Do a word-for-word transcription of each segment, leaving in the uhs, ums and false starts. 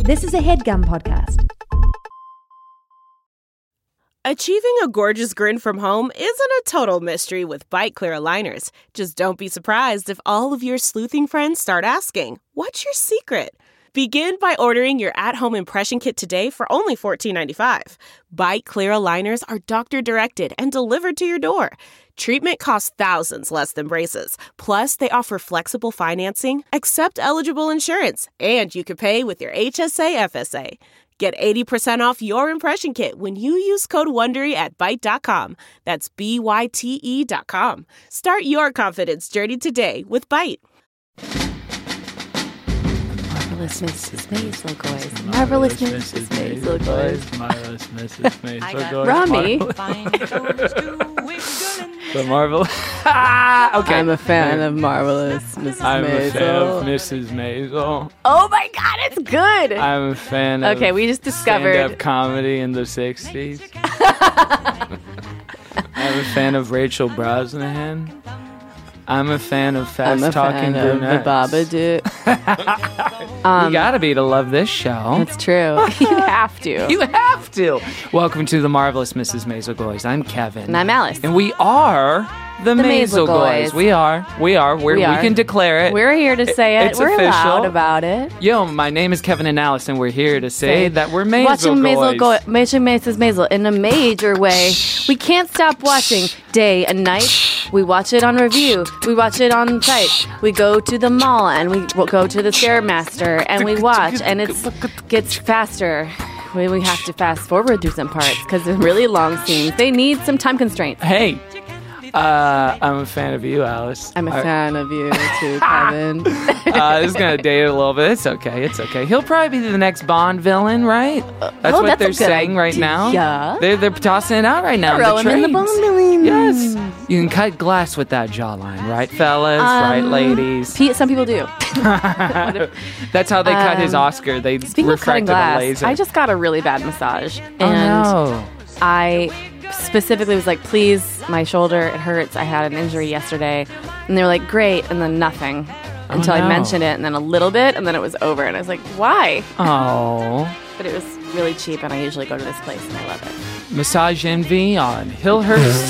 This is a HeadGum podcast. Achieving a gorgeous grin from home isn't a total mystery with Byte Clear aligners. Just don't be surprised if all of your sleuthing friends start asking, "What's your secret?" Begin by ordering your at-home impression kit today for only fourteen ninety-five. Byte Clear aligners are doctor-directed and delivered to your door. Treatment costs thousands less than braces. Plus, they offer flexible financing, accept eligible insurance, and you can pay with your H S A F S A. Get eighty percent off your impression kit when you use code WONDERY at byte dot com. That's B Y T E dot com. Start your confidence journey today with Byte. Marvelous Missus Maisel Goys. Marvelous Missus Maisel Goys. Marvelous Missus Maisel Goys. Rami. The Marvelous. Okay. I'm a fan of Marvelous Missus I'm Maisel. a fan of Missus Maisel. Oh my God, it's good. I'm a fan of Okay, we just discovered- stand-up comedy in the sixties. I'm a fan of Rachel Brosnahan. I'm a fan of I'm a fast-talking fan of the brunettes. Babadook. um, You gotta be to love this show. That's true. You have to. You have to. Welcome to the Marvelous Missus Maisel Goys. I'm Kevin. And I'm Alice. And we are the, The Maisel Maisel Goys. Goys. We are. We are. We're, We we are. can declare it. We're here to say it. It's We're official. loud about it. Yo, my name is Kevin and Alice, and we're here to say Say- that we're Maisel Watching Maisel Goys. go, watching Missus Maisel in a major way. We can't stop watching day and night. We watch it on review. We watch it on site. We go to the mall and we w- go to the Stairmaster and we watch, and it gets faster. We, we have to fast forward through some parts because they're really long scenes. They need some time constraints. Hey, uh, I'm a fan of you, Alice. I'm a I- fan of you too, Kevin. Uh, this is gonna date it a little bit. It's okay. It's okay. He'll probably be the next Bond villain, right? That's oh, what that's a they're good saying right idea. now. Yeah. They're they're tossing it out right now. Throw in him the in the trades. Bond villain. Yes. You can cut glass with that jawline, right, fellas? right, Um, ladies? Pe- Some people do. That's how they cut his Um, Oscar. They Speaking of cutting refracted a glass, laser. I just got a really bad massage, Oh, and no. I specifically was like, "Please, my shoulder, it hurts. I had an injury yesterday," and they were like, "Great," and then nothing until no. I mentioned it, and then a little bit, and then it was over, and I was like, "Why?" Oh. But it was really cheap, and I usually go to this place, and I love it. Massage Envy on Hillhurst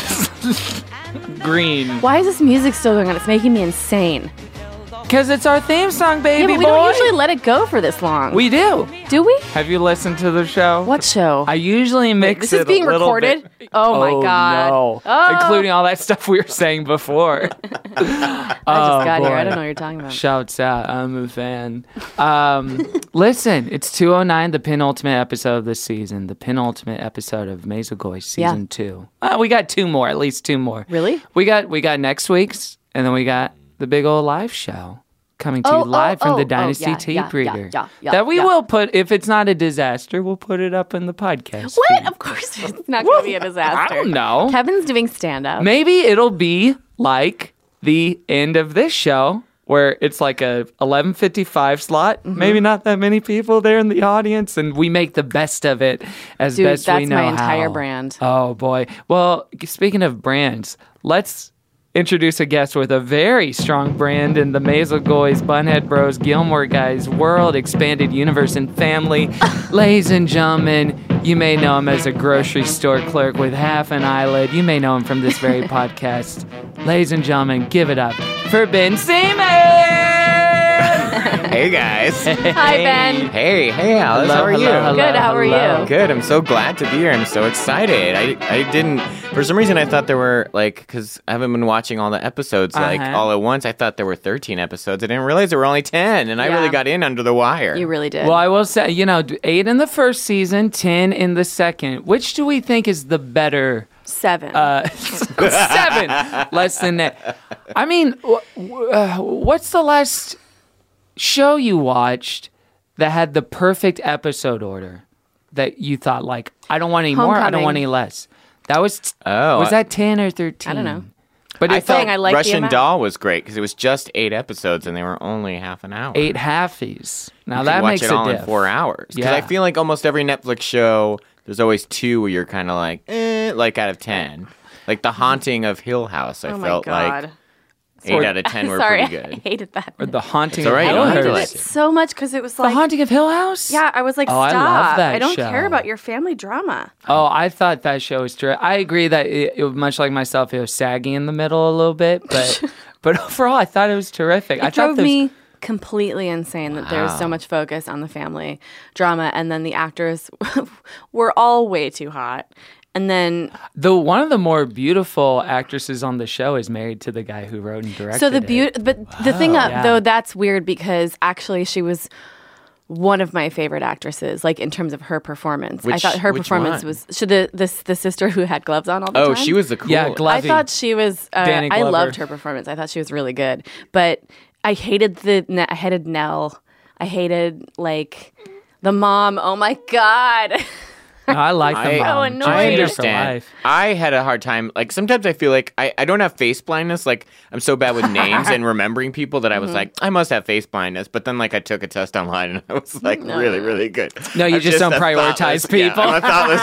and Green. Why is this music still going on? It's making me insane. Because it's our theme song, baby yeah, but we boy. don't usually let it go for this long. We do. do we? Have you listened to the show? What show? I usually mix this it is being a little recorded? bit. Oh, my God. No. Oh. Including all that stuff we were saying before. I just got here. I boy. don't know what you're talking about. Shouts out. I'm a fan. Um, listen, it's two oh nine, the penultimate episode of this season. The penultimate episode of Maisel Goys season Yeah. two. Uh, we got two more, at least two more. Really? We got we got next week's, and then we got the big old live show coming to Oh, you live oh, from oh, the oh, Dynasty yeah, Tape yeah, Reader. yeah, yeah, yeah, that we yeah. will put, if it's not a disaster, we'll put it up in the podcast. What? feed. Of course it's not going to be a disaster. I don't know. Kevin's doing stand-up. Maybe it'll be like the end of this show, where it's like a eleven fifty-five slot. Mm-hmm. Maybe not that many people there in the audience, and we make the best of it as Dude, best we that's know my entire how. brand. Oh boy. Well, speaking of brands, let's introduce a guest with a very strong brand in the Maisel Goys, Bunhead Bros, Gilmore Guys, world, expanded universe, and family. Ladies and gentlemen, you may know him as a grocery store clerk with half an eyelid. You may know him from this very podcast. Ladies and gentlemen, give it up for Ben Seaman! Hey guys. Hi, Ben. Hey, hey Alice, Hello, how are hello, you? hello, Good, how are hello. you? Good. I'm so glad to be here. I'm so excited. I, I didn't for some reason I thought there were like because I haven't been watching all the episodes like Uh-huh. all at once. I thought there were thirteen episodes. I didn't realize there were only ten, and I Yeah. really got in under the wire. You really did. Well, I will say, you know, eight in the first season, ten in the second. Which do we think is the better? Seven. Uh, seven, less than that. I mean, wh- wh- uh, what's the last show you watched that had the perfect episode order that you thought like, I don't want any more, I don't Homecoming. want any less? That was t- Oh, was I- that ten or thirteen? I don't know. But I it thought felt I like the Russian amount. Doll was great because it was just eight episodes and they were only half an hour. eight halfies. Now You that could watch makes it a all diff. in four hours. Because Yeah. I feel like almost every Netflix show, there's always two where you're kind of like, eh, like out of ten. Like The Haunting of Hill House, I oh my felt god. like eight out of ten were Sorry, pretty I good. hated that. Or The Haunting It's all of right, you Hill don't have to House. like It's so much because it was The like, Haunting of Hill House? yeah, I was like, Oh, stop. I love that don't show. care about your family drama. Oh, I thought that show was terrific. I agree that it, it, much like myself, it was saggy in the middle a little bit, but but overall, I thought it was terrific. It I drove thought those- me completely insane that there was so Wow. much focus on the family drama, and then the actors were all way too hot. And then, the one of the more beautiful actresses on the show is married to the guy who wrote and directed so the it. beauty, but the thing, uh, Yeah. though, that's weird because actually she was one of my favorite actresses, like in terms of her performance. I Which- thought her which performance one? was she the this the sister who had gloves on all the Oh, time. she was the coolest. Yeah, I Glovey. thought she was. Uh, Danny I Glover. loved her performance. I thought she was really good, but I hated the. I hated Nell. I hated like the mom. Oh my god. No, I like the I- mom. So She annoying. I made her for understand. life. I had a hard time. Like sometimes I feel like I, I don't have face blindness. Like I'm so bad with names and remembering people that I was like, I must have face blindness. But then like I took a test online and I was like really, really good. No, you I'm just don't a prioritize thoughtless- yeah, people. I'm a thoughtless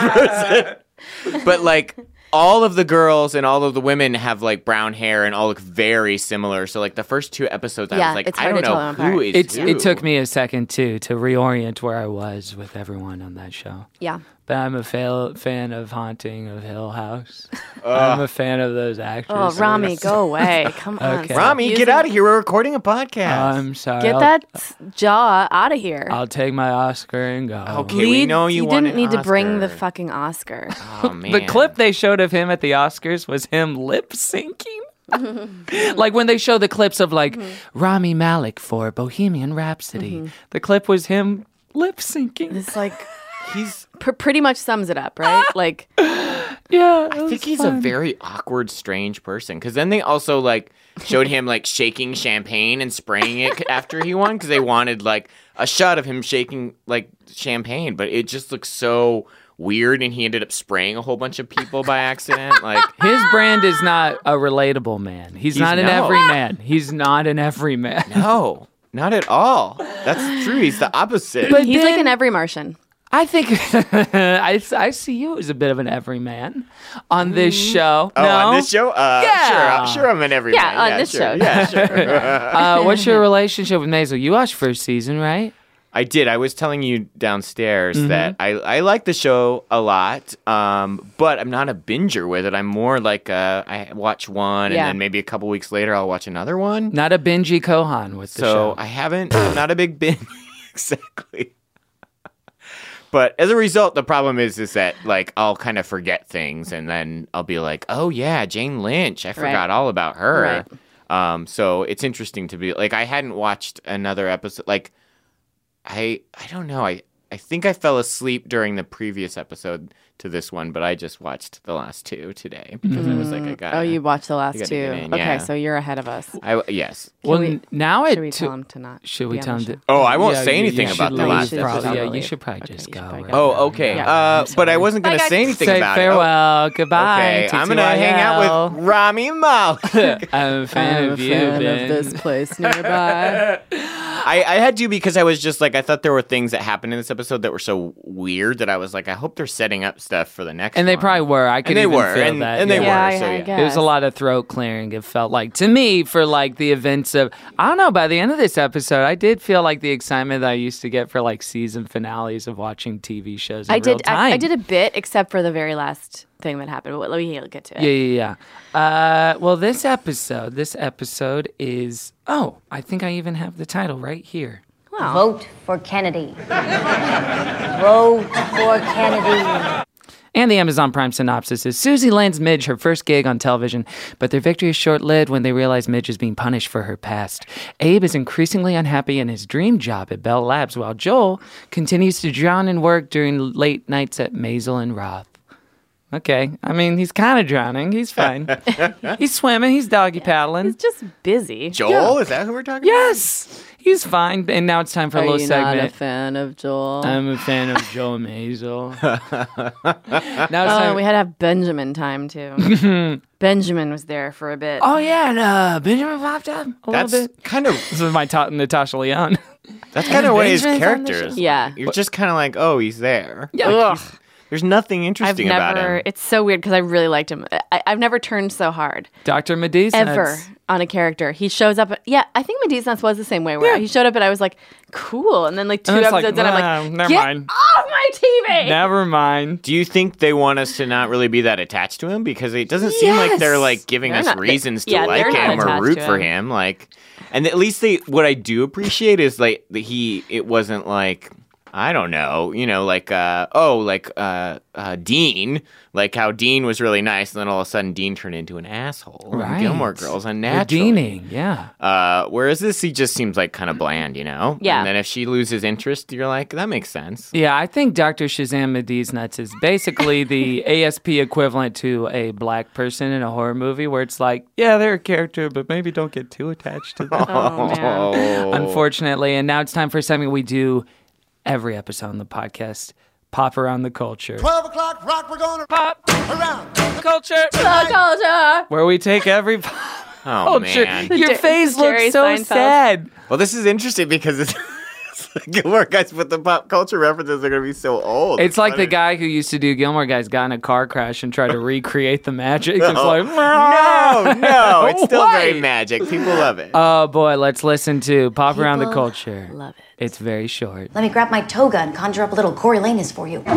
person. But like all of the girls and all of the women have like brown hair and all look very similar. So like the first two episodes, I Yeah, was like, it's I hard don't to tell know them apart. who is It's, who. it took me a second too to reorient where I was with everyone on that show. Yeah. But I'm a fa- fan of Haunting of Hill House. I'm a fan of those Oh, actresses. Rami, go away. Come on. Okay. stop Rami, get using- out of here. We're recording a podcast. I'm sorry. Get I'll, that jaw out of here. I'll take my Oscar and go. Okay, we know you, won didn't an need to bring the Oscar. fucking Oscar. Oh, man. The clip they showed of him at the Oscars was him lip syncing. Like when they show the clips of like Rami Malek for Bohemian Rhapsody, the clip was him lip syncing. It's like He's pr- pretty much sums it up, right? Like, Yeah, I think he's a very awkward, strange person. Because then they also like showed him like shaking champagne and spraying it after he won because they wanted like a shot of him shaking like champagne, but it just looks so weird, and he ended up spraying a whole bunch of people by accident. Like his brand is not a relatable man. He's, He's not an no. everyman. He's not an everyman. no, not at all. That's true. He's the opposite. But he's like then- an every Martian. I think I, I see you as a bit of an everyman on this show. oh, no? on this show? Uh, Yeah. Sure, I'm sure I'm an everyman. Yeah, on this sure. show. Yeah, sure. Uh, what's your relationship with Maisel? You watched first season, right? I did. I was telling you downstairs Mm-hmm. that I, I like the show a lot, um, but I'm not a binger with it. I'm more like uh, I watch one, Yeah. and then maybe a couple weeks later I'll watch another one. Not a Benji Kohan with the so show. I haven't. I'm not a big binge. Exactly. But as a result, the problem is is that like I'll kind of forget things, and then I'll be like, oh yeah, Jane Lynch. I forgot all about her. Right. Um, so it's interesting to be like I hadn't watched another episode. Like I I don't know. I I think I fell asleep during the previous episode to this one, but I just watched the last two today because I was like, I got. Oh, you watched the last gotta two. get in, Okay, yeah. so you're ahead of us. I yes. well, we- n- now Should it we to- tell him to not? should we be on tell him the to? show? Oh, I won't Yeah, say you- anything you about should the leave last probably- episode. Yeah, Probably. you should probably Okay, just you go. should probably right? go. Oh, okay. Yeah. Uh, but I wasn't gonna Bye, say guys. anything Say about it. farewell, goodbye. Okay, I'm T T gonna hang out Y L. with Rami Malek. I'm a fan I'm a of you, fan Ben. of this place nearby. I, I had to because I was just like I thought there were things that happened in this episode that were so weird that I was like I hope they're setting up stuff for the next And they one. probably were. I could and they even were feel and, that. and they Yeah, were yeah, so I yeah. guess. There's a lot of throat clearing, it felt like. To me, for like the events of, I don't know, by the end of this episode, I did feel like the excitement that I used to get for like season finales of watching T V shows in I real did. time. I, I did a bit, except for the very last thing that happened. But let me get to it. Yeah, yeah, yeah. Uh, well, this episode, this episode is, oh, I think I even have the title right here. Wow. Vote for Kennedy. Vote for Kennedy. And the Amazon Prime synopsis is Susie lands Midge her first gig on television, but their victory is short-lived when they realize Midge is being punished for her past. Abe is increasingly unhappy in his dream job at Bell Labs, while Joel continues to drown in work during late nights at Maisel and Roth. Okay, I mean, he's kind of drowning. He's fine. He's swimming. He's doggy paddling. He's just busy. Joel, is that who we're talking Yes, he's fine. And now it's time for a Are little you segment. not a fan of Joel? I'm a fan of Joel Maisel. now it's Oh, time. we had to have Benjamin time too. Benjamin was there for a bit. Oh yeah, and uh, Benjamin popped up a That's little bit. kind of This is my ta- Natasha Leon. that's kind of what his Benjamin's on the character is. show. Yeah. You're just kind of like, oh, he's there. Yeah. Like, Ugh. he's- There's nothing I've interesting about never. him. It's so weird because I really liked him. I, I've never turned so hard Doctor Mediz ever on a character. He shows up. Yeah, I think Mediz Nuts was the same way. Where he showed up and I was like, cool. And then like two And it's like, episodes, and I'm "Nah, like, never get mind." off my T V. Never mind. Do you think they want us to not really be that attached to him? Because it doesn't seem like they're Yes. like giving They're us not- reasons to yeah, like they're not him or attached root to for him. him. Like, and at least they, what I do appreciate is like that he, it wasn't like, I don't know, you know, like, uh, oh, like uh, uh, Dean, like how Dean was really nice, and then all of a sudden Dean turned into an asshole. And Right. Gilmore Girls unnaturally. Redeeming, yeah. Uh, whereas this, he just seems like kind of bland, you know? Yeah. And then if she loses interest, you're like, that makes sense. Yeah, I think Doctor Shazam Mediz Nuts is basically the A S P equivalent to a black person in a horror movie where it's like, yeah, they're a character, but maybe don't get too attached to them. Oh, man. Unfortunately. And now it's time for something we do every episode on the podcast, Pop Around the Culture. twelve o'clock rock, we're gonna Pop around. the Culture! The culture. Where we take every pop Oh, culture. man. Your Jer- face Jerry looks so Seinfeld. sad. Well, this is interesting because it's, it's like Gilmore Guys, but the pop culture references are going to be so old. It's like the funny. guy who used to do Gilmore Guys got in a car crash and tried to recreate the magic. It's like, No, no, it's still Why? very magic. People love it. Oh boy, let's listen to Pop Around the People Culture. love it. It's very short. Let me grab my toga and conjure up a little Coriolanus for you.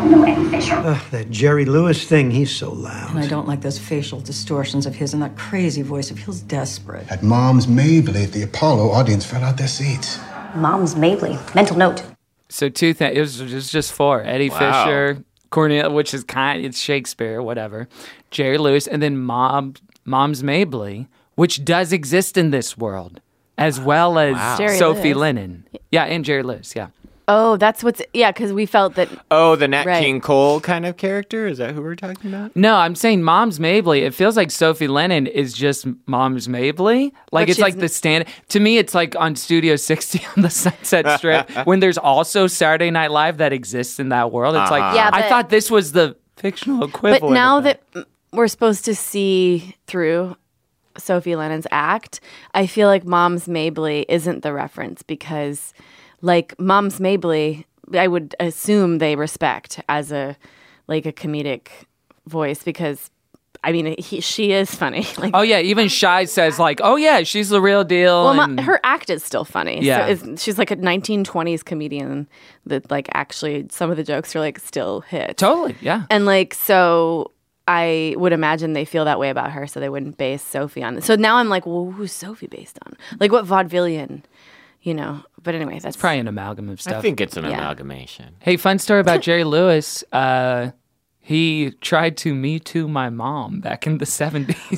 Ugh, that Jerry Lewis thing, he's so loud. And I don't like those facial distortions of his and that crazy voice. It feels desperate. At Mom's Mabley at the Apollo, audience fell out their seats. Mom's Mabley. Mental note. So two things. It was, it was just four. Eddie Wow. Fisher, Cornelia, which is kind, it's Shakespeare, whatever. Jerry Lewis, and then Mom, Mom's Mabley, which does exist in this world, as well as Jerry Sophie Lewis. Lennon. Yeah, and Jerry Lewis. Yeah. Oh, that's what's yeah. Because we felt that. Oh, the Nat Right. King Cole kind of character? Is that who we're talking about? No, I'm saying Mom's Mabley. It feels like Sophie Lennon is just Mom's Mabley. Like But it's like she's- the stand. To me, it's like on Studio sixty on the Sunset Strip when there's also Saturday Night Live that exists in that world. It's like Yeah, I but- thought this was the fictional equivalent. But now of that we're supposed to see through Sophie Lennon's act, I feel like Mom's Mabley isn't the reference because, like, Mom's Mabley, I would assume they respect as a like a comedic voice because, I mean, he, she is funny. Like, Oh yeah, even Shy says like, "Oh yeah, she's the real deal." well, and- Ma- her act is still funny. Yeah. so it's, she's like a nineteen twenties comedian that, like, actually some of the jokes are like still hit. totally, yeah. And like, so I would imagine they feel that way about her, so they wouldn't base Sophie on it. So now I'm like, well, who's Sophie based on? Like, what vaudevillian, you know? But anyway, that's Probably an amalgam of stuff. I think it's an Yeah. amalgamation. Hey, fun story about Jerry Lewis. Uh, he tried to Me Too my mom back in the seventies.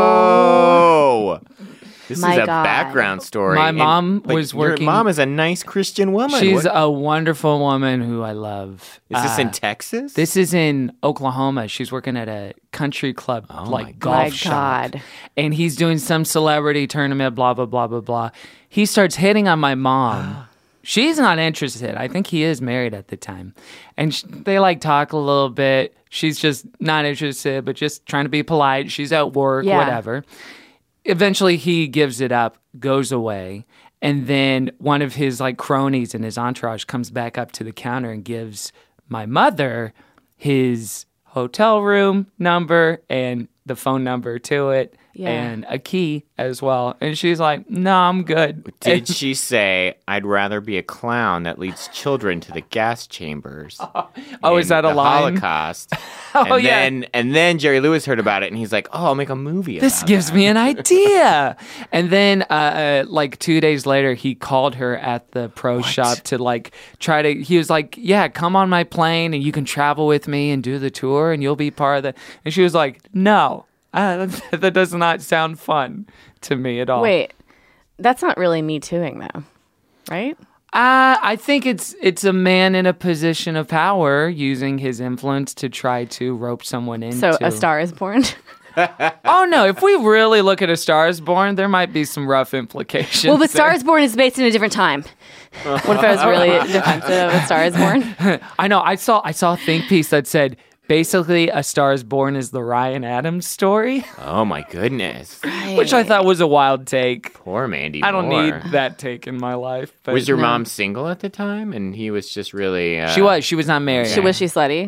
Whoa! This My is a God. background story. My And, mom like, was Your working- mom is a nice Christian woman. She's What- a wonderful woman who I love. is this Uh, in Texas? This is in Oklahoma. She's working at a country club, Oh my like God. golf My shop. God. And he's doing some celebrity tournament, blah, blah, blah, blah, blah. He starts hitting on my mom. She's not interested. I think he is married at the time. And sh- they like talk a little bit. She's just not interested, but just trying to be polite. She's at work, Yeah. whatever. Eventually he gives it up, goes away. And then one of his like cronies in his entourage comes back up to the counter and gives my mother his hotel room number and the phone number to it Yeah. and a key as well. And she's like, no, I'm good. Did And- she say, I'd rather be a clown that leads children to the gas chambers? Oh, in is that a the line? Holocaust. Oh, and yeah. Then, and then Jerry Lewis heard about it, and he's like, oh, I'll make a movie This about gives that. me an idea. And then, uh, uh, like two days later, he called her at the pro shop to like try to. He was like, "Yeah, come on my plane, and you can travel with me and do the tour, and you'll be part of the." And she was like, "No, uh, that does not sound fun to me at all." Wait, that's not really me tooing though, right? Uh, I think it's it's a man in a position of power using his influence to try to rope someone into. So A Star Is Born. Oh no! If we really look at A Star Is Born, there might be some rough implications. Well, but Star there. Is Born is based in a different time. What if I was really defensive of A Star Is Born? I know. I saw I saw a think piece that said basically A Star Is Born is the Ryan Adams story, Oh, my goodness. which I thought was a wild take. Poor Mandy I don't Moore. need that take in my life. But Was your no. mom single at the time? And he was just really... Uh, She was. She was not married. She was she slutty?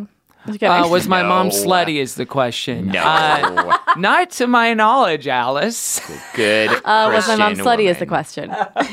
Uh, was my mom No. slutty is the question. No. Uh, not to my knowledge, Alice. Good. Uh, was my mom Christian slutty is the woman. question.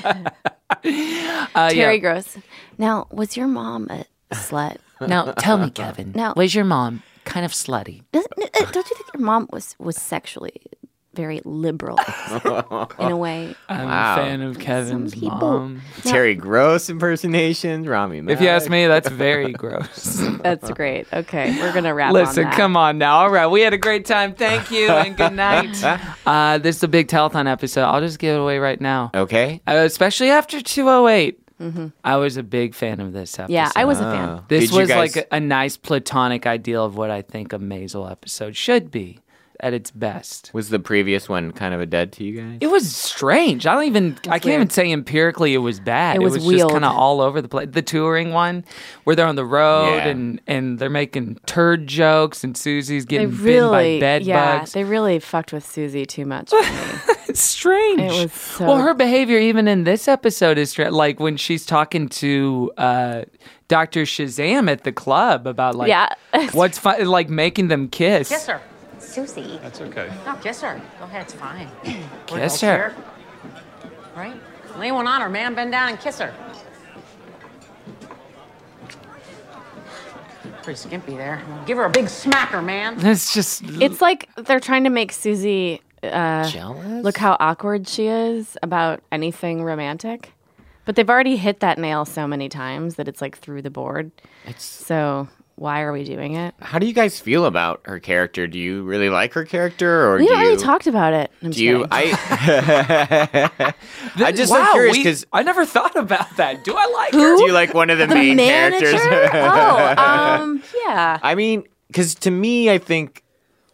Uh, Terry yeah. Gross. Now, was your mom a slut? Now, tell me, Kevin. Now- was your mom kind of slutty? Doesn't, uh, don't you think your mom was, was sexually very liberal in a way? I'm Wow. a fan of Kevin's people- mom. Terry Gross impersonations, Rami Malek. If you ask me, that's very gross. That's great. Okay, we're gonna wrap. Listen, on that. come on now. All right, we had a great time. Thank you and good night. Uh, this is a big telethon episode. I'll just give it away right now. Okay. Uh, especially after two oh eight. I was a big fan of this episode. Yeah, I was a fan. Oh. This Did you was guys- like a, a nice platonic ideal of what I think a Maisel episode should be at its best. Was the previous one kind of a dud to you guys? It was strange. I don't even. I can't even weird. say empirically it was bad. It was just wheeled. kind of all over the place. The touring one, where they're on the road Yeah. and and they're making turd jokes, and Susie's They getting really, bitten by bed yeah, bugs. they really fucked with Susie too much for me. It's strange. It was so- Well, her behavior even in this episode is strange. Like when she's talking to uh, Doctor Shazam at the club about like Yeah. what's fun, like making them kiss. Kiss her. Susie. That's okay. No, kiss her. Go ahead, it's fine. Kiss her. Right? Lay one on her, man. Bend down and kiss her. Pretty skimpy there. Give her a big smacker, man. It's just It's like they're trying to make Susie uh, Jealous? look how awkward she is about anything romantic. But they've already hit that nail so many times that it's like through the board. It's, So why are we doing it? how do you guys feel about her character? Do you really like her character, or We do haven't you? really talked about it. I'm just do you? kidding. I. I just wow, am curious we- because I never thought about that. Do I like her? do you like one of the, the main manager? characters? oh, um, yeah. I mean, because to me, I think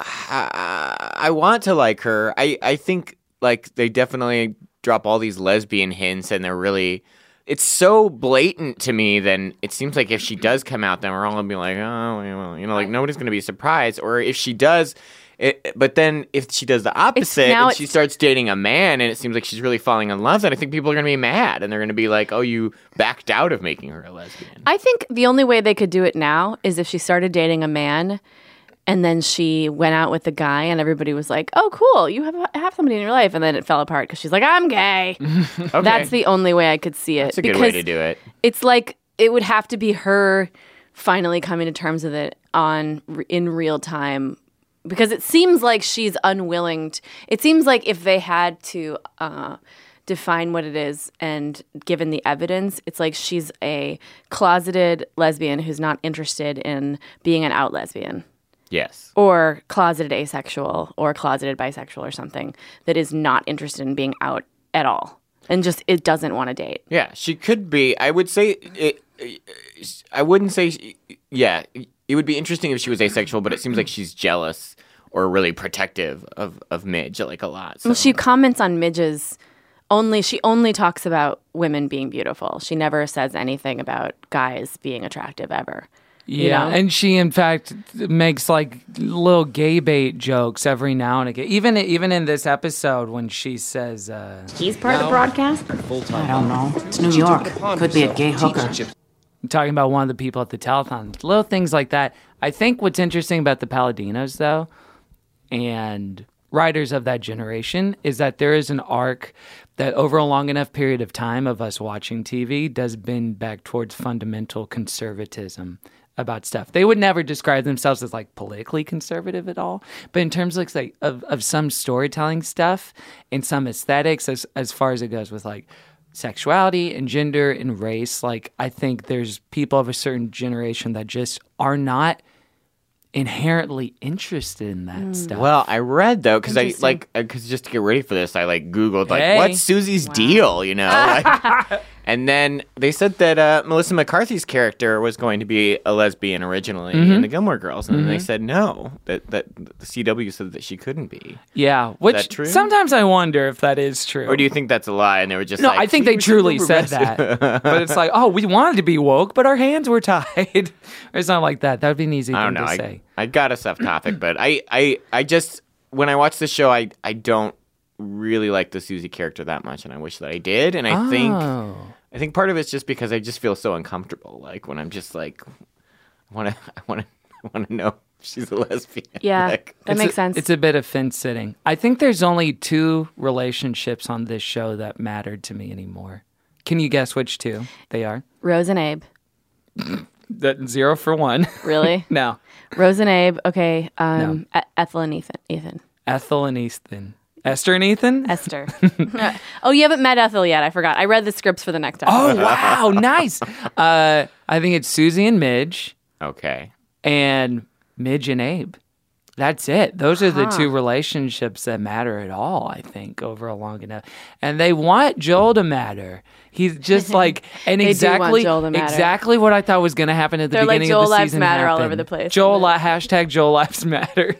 uh, I want to like her. I, I think like they definitely drop all these lesbian hints, and they're really. It's so blatant to me. Then it seems like if she does come out, then we're all gonna be like, oh, well, you know, like nobody's gonna be surprised. Or if she does. It, but then if she does the opposite now and she it's- starts dating a man and it seems like she's really falling in love, then I think people are going to be mad and they're going to be like, oh, you backed out of making her a lesbian. I think the only way they could do it now is if she started dating a man and then she went out with the guy and everybody was like, oh, cool, you have, have somebody in your life. And then it fell apart because she's like, I'm gay. Okay. That's the only way I could see it. That's a good because way to do it. It's like it would have to be her finally coming to terms with it on in real time. Because it seems like she's unwilling. To, it seems like if they had to uh, define what it is and given the evidence, it's like she's a closeted lesbian who's not interested in being an out lesbian. Yes. Or closeted asexual or closeted bisexual or something that is not interested in being out at all. And just it doesn't want to date. Yeah, she could be. I would say, it, I wouldn't say, she, yeah, it would be interesting if she was asexual, but it seems like she's jealous or really protective of, of Midge, like a lot. So. Well, she comments on Midge's only, she only talks about women being beautiful. She never says anything about guys being attractive ever. Yeah, You know? and she in fact makes like little gay bait jokes every now and again. Even even in this episode when she says, uh, He's part of the broadcast? I don't know. It's New York. Could be a gay hooker. talking about one of the people at the telethon, little things like that. I think what's interesting about the Palladinos, though, and writers of that generation, is that there is an arc that over a long enough period of time of us watching T V does bend back towards fundamental conservatism about stuff. They would never describe themselves as like politically conservative at all, but in terms of like of, of some storytelling stuff and some aesthetics, as as far as it goes with like sexuality and gender and race, like I think there's people of a certain generation that just are not inherently interested in that stuff. Well, I read though because I like because just to get ready for this, I like Googled like Hey. what's Susie's deal, you know, like, and then they said that uh, Melissa McCarthy's character was going to be a lesbian originally in the Gilmore Girls, and then they said no, that that the C W said that she couldn't be. Yeah, which that true? sometimes I wonder if that is true. Or do you think that's a lie? And they were just No, like, I think "See, they we're truly super said that. progressive." But it's like, oh, we wanted to be woke, but our hands were tied. Or something like that. That would be an easy I thing don't know. to I, say. I got us off topic, but I, I, I just when I watch this show, I, I don't really like the Susie character that much, and I wish that I did. And I think, Oh. I think part of it's just because I just feel so uncomfortable. Like when I'm just like, I want to, I want to, want to know if she's a lesbian. Yeah, Like, that It's makes a- sense. It's a bit of fence sitting. I think there's only two relationships on this show that mattered to me anymore. Can you guess which two they are? Rose and Abe. That zero for one. Really? No. Rose and Abe. Okay. Um, E- Ethel and Ethan. Ethan. Ethel and Ethan. Esther and Ethan? Esther. Oh, you haven't met Ethel yet. I forgot. I read the scripts for the next Oh, episode. wow. Nice. Uh, I think it's Susie and Midge Okay. and Midge and Abe. That's it. Those are the Huh. two relationships that matter at all, I think, over a long enough. And they want Joel to matter. He's just like, and They do want exactly, Joel to matter. exactly what I thought was going to happen at the They're like, beginning Joel of the Lives season. Matter all happened. over the place, Joel, isn't li- hashtag Joel Lives Matter.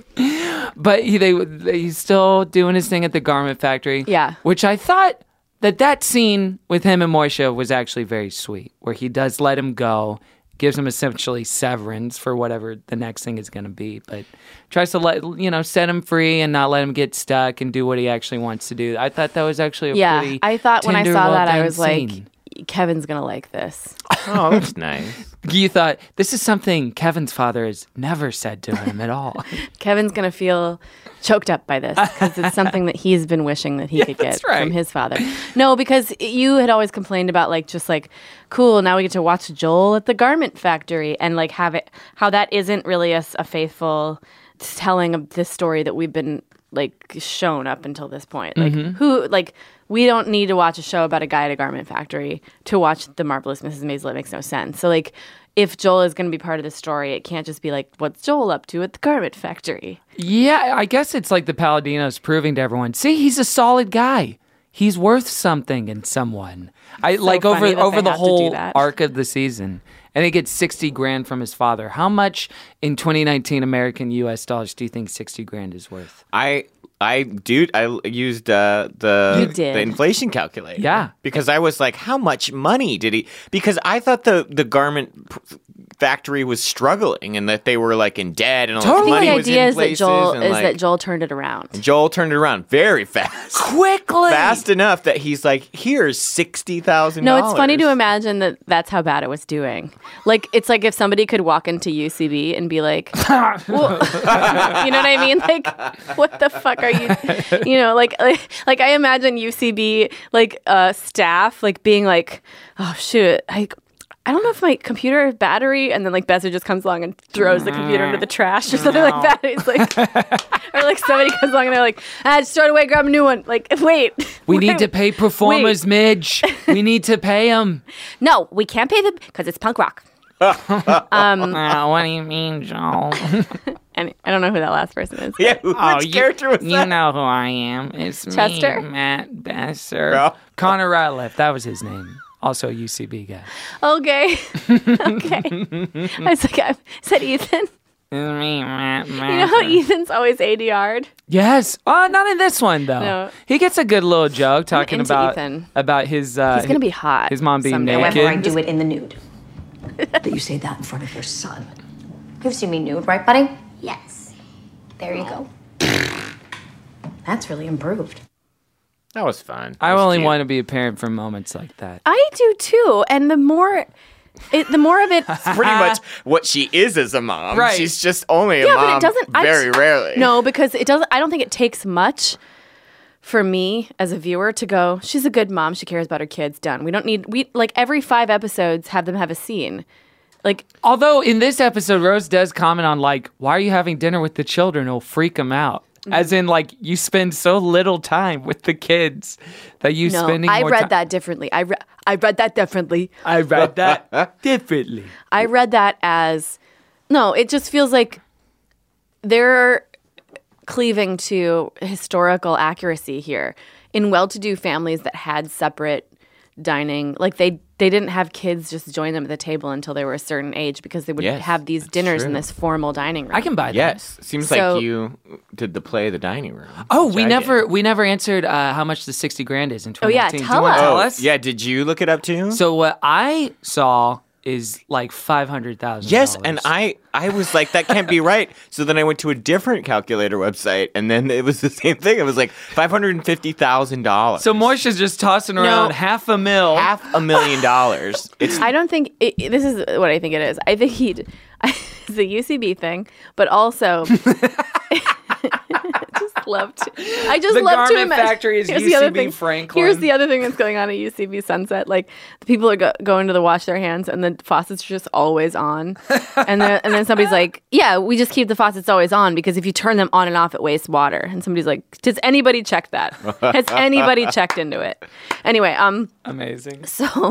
But he, they, they, he's still doing his thing at the garment factory. Yeah. Which I thought that that scene with him and Moisha was actually very sweet, where he does let him go, gives him essentially severance for whatever the next thing is going to be, but tries to let, you know, set him free and not let him get stuck and do what he actually wants to do. I thought that was actually a Yeah. pretty I thought when I tender, saw that, I well-done was like, scene. Kevin's going to like this. Oh, that's nice. You thought, this is something Kevin's father has never said to him at all. Kevin's going to feel choked up by this because it's something that he's been wishing that he Yeah, could get that's right. from his father. No, because you had always complained about like just like cool, now we get to watch Joel at the garment factory and like have it how that isn't really a, s- a faithful telling of this story that we've been like shown up until this point. Like Mm-hmm. who like we don't need to watch a show about a guy at a garment factory to watch The Marvelous Missus Maisel. It makes no sense. So like if Joel is going to be part of the story, it can't just be like, what's Joel up to at the garment factory? Yeah, I guess it's like the Paladinos proving to everyone, see, he's a solid guy. He's worth something in someone. I So like over funny that over they the have to do whole that. arc of the season. And he gets sixty grand from his father. How much in twenty nineteen American U S dollars do you think sixty grand is worth? I I dude I l- used uh, the You did. the inflation calculator. Yeah. because I was like, how much money did he? Because I thought the the garment p- factory was struggling and that they were like in debt and all I this think money the was idea in is that places Joel and is like, that Joel turned it around. Joel turned it around very fast. Quickly! Fast enough that he's like, here's sixty thousand. No, it's funny to imagine that that's how bad it was doing. Like, it's like if somebody could walk into U C B and be like, well, you know what I mean? Like, what the fuck are you, you know, like, like, like I imagine U C B, like, uh, staff, like, being like, oh, shoot, I, I don't know if my computer battery, and then like Besser just comes along and throws the computer into the trash or something like that. It's like, or like somebody comes along and they're like, ah, just throw it away, grab a new one. Like, wait. We need wait, to pay performers, wait. Midge. We need to pay them. No, we can't pay them because it's punk rock. um, what do you mean, Joel? and I don't know who that last person is. Yeah, who- Oh, which you, character was you that? know who I am. It's Chester? me, Matt Besser. Oh. Connor Ratliff, that was his name. Also a U C B guy. Okay. Okay. I was like, I said Ethan. It's me, Matt You know how Besser. Ethan's always A D R'd? Yes. Oh, not in this one though. No. He gets a good little joke talking into about Ethan. about his. Uh, He's going to be hot. his mom being someday. naked. However, I do it in the nude. That you say that in front of your son. You've seen me nude, right, buddy? Yes. There you go. That's really improved. That was fun. I That was only cute. want to be a parent for moments like that. I do too. And the more, it, the more of it. pretty much what she is as a mom. Right. She's just only a Yeah, mom but it doesn't. I very just- rarely. No, because it doesn't. I don't think it takes much for me as a viewer to go, she's a good mom. She cares about her kids. Done. We don't need. We like every five episodes have them have a scene. Like, Although in this episode, Rose does comment on like, "Why are you having dinner with the children? It'll freak them out." Mm-hmm. As in, like, you spend so little time with the kids that you no, spending. I more read ti- that differently. I re- I read that differently. I read that differently. I read that as no. It just feels like they're cleaving to historical accuracy here in well-to-do families that had separate dining. Like they they didn't have kids just join them at the table until they were a certain age because they would Yes, have these that's dinners in true. this formal dining room. I can buy that. Yes. Seems So- like you did the play The Dining Room. Oh, which we I never did. we never answered uh, how much the sixty grand is in Oh, twenty yeah, nineteen. Do tell you want to us. tell Oh, us? yeah. Did you look it up too? So what I saw is like five hundred thousand. Yes, and I, I was like, that can't be right. So then I went to a different calculator website, and then it was the same thing. It was like five hundred and fifty thousand dollars. So Moisha's just tossing around half a mil. half a million dollars. It's I don't think it, this is what I think it is. I think he, I, is the U C B thing, but also. I just love to. I just The love to garment imagine. factory is Here's U the C other B thing. Franklin. Here's the other thing that's going on at U C B Sunset. Like the people are go- going to the wash their hands, and the faucets are just always on. and then and then somebody's like, "Yeah, we just keep the faucets always on because if you turn them on and off, it wastes water." And somebody's like, "Does anybody check that? Has anybody checked into it?" Anyway, um. Amazing. So,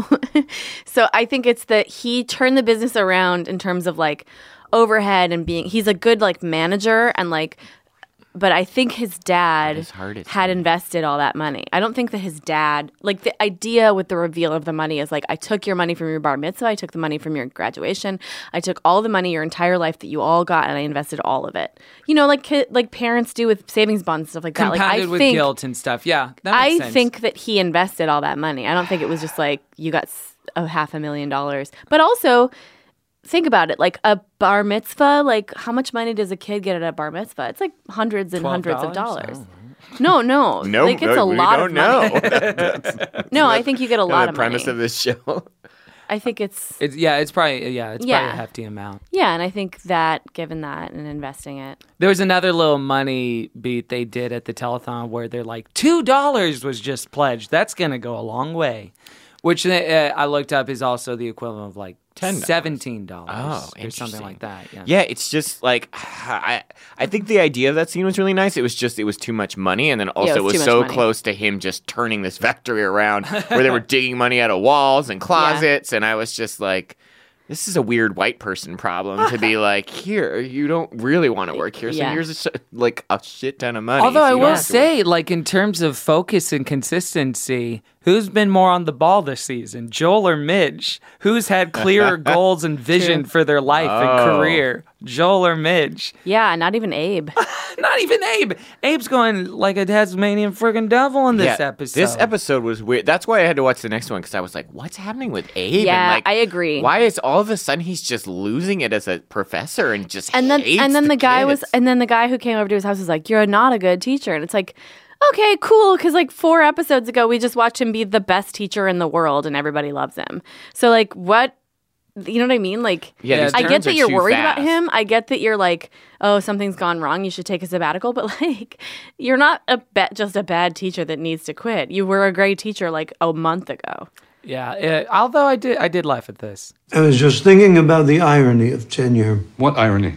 so I think it's that he turned the business around in terms of like overhead and being. He's a good like manager and like. But I think his dad His heart is had invested all that money. I don't think that his dad, like the idea with the reveal of the money is like, I took your money from your bar mitzvah, I took the money from your graduation, I took all the money your entire life that you all got, and I invested all of it. You know, like ki- like parents do with savings bonds and stuff like that. Like Compounded I with think, guilt and stuff. Yeah, that makes I sense. think that he invested all that money. I don't think it was just like you got s- a half a million dollars. But also. Think about it, like a bar mitzvah, like how much money does a kid get at a bar mitzvah? It's like hundreds and hundreds of dollars. No, no. No, like it's no, a we lot don't of money. know. That's No, I think you get a lot the of premise money. of this show. I think it's It's yeah, it's probably yeah, it's probably Yeah. a hefty amount. yeah, and I think that given that and investing it. There was another little money beat they did at the telethon where they're like two dollars was just pledged. That's gonna go a long way, which uh, I looked up is also the equivalent of like ten dollars. seventeen dollars Oh, or something interesting. like that. Yeah. Yeah, it's just like I I think the idea of that scene was really nice. It was just it was too much money, and then also it it was was, too so much money. close to him just turning this factory around where they were digging money out of walls and closets, and I was just like. This is a weird white person problem to be like, here, you don't really want to work here, so Yeah. here's a, sh- like a shit ton of money. Although so I you don't will have to say, like in terms of focus and consistency, who's been more on the ball this season, Joel or Midge? Who's had clearer goals and vision for their life and Oh. career, Joel or Midge? Yeah, not even Abe. Not even Abe. Abe's going like a Tasmanian friggin' devil in this Yeah, episode. This episode was weird. That's why I had to watch the next one because I was like, "What's happening with Abe?" Yeah, and like, I agree. Why is all of a sudden he's just losing it as a professor and just And then hates and then the, guy was kids? and then the guy who came over to his house was like, "You're not a good teacher." And it's like, okay, cool, because like four episodes ago we just watched him be the best teacher in the world and everybody loves him. So like, what? You know what I mean? Like, Yeah, these I get turns that are you're too worried about fast. him. I get that you're like, oh, something's gone wrong. You should take a sabbatical. But like, you're not a ba- just a bad teacher that needs to quit. You were a great teacher like a month ago. Yeah. uh, although I did, I did laugh at this. I was just thinking about the irony of tenure. What irony?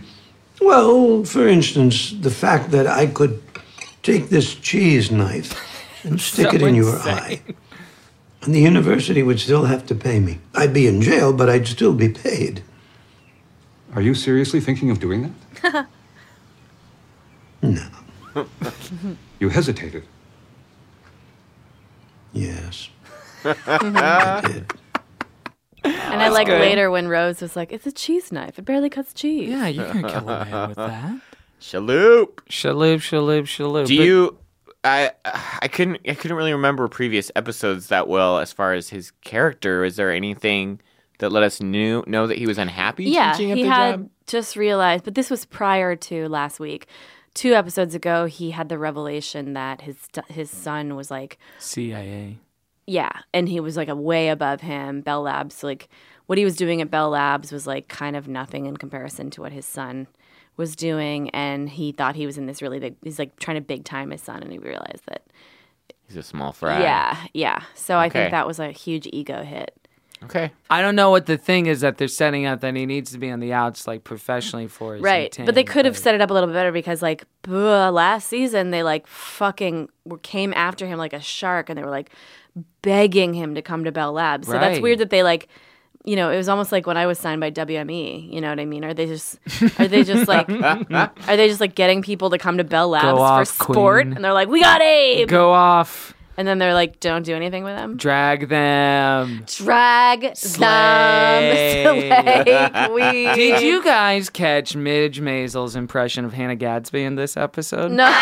Well, for instance, the fact that I could take this cheese knife and stick it in So your insane. eye. And the university would still have to pay me. I'd be in jail, but I'd still be paid. Are you seriously thinking of doing that? No. You hesitated. Yes. And I did. I like good. later when Rose was like, it's a cheese knife. It barely cuts cheese. Yeah, you can kill a man with that. Shaloop. Shaloop, shaloop, shaloop. Do But- you? I I couldn't I couldn't really remember previous episodes that well as far as his character. Is there anything that let us knew know that he was unhappy Yeah, teaching at he the had job? just realized, but this was prior to last week. Two episodes ago, he had the revelation that his his son was like, C I A. yeah, and he was like a way above him. Bell Labs, like what he was doing at Bell Labs was like kind of nothing in comparison to what his son was doing, and he thought he was in this really big. He's like trying to big time his son, and he realized that. He's a small fry. Yeah, yeah. So I Okay. think that was a huge ego hit. Okay. I don't know what the thing is that they're setting up that he needs to be on the outs like professionally for his Right. team, But they could have but- set it up a little bit better because like ugh, last season they like fucking were, came after him like a shark and they were like begging him to come to Bell Labs. So that's Right. weird that they like you know, it was almost like when I was signed by W M E, you know what I mean? Are they just are they just like are they just like getting people to come to Bell Labs for off, sport queen. and they're like, "We got Abe." Go off. And then they're like, "Don't do anything with him." Drag them. Drag Slay. them. Slay queen. Did you guys catch Midge Maisel's impression of Hannah Gadsby in this episode? No.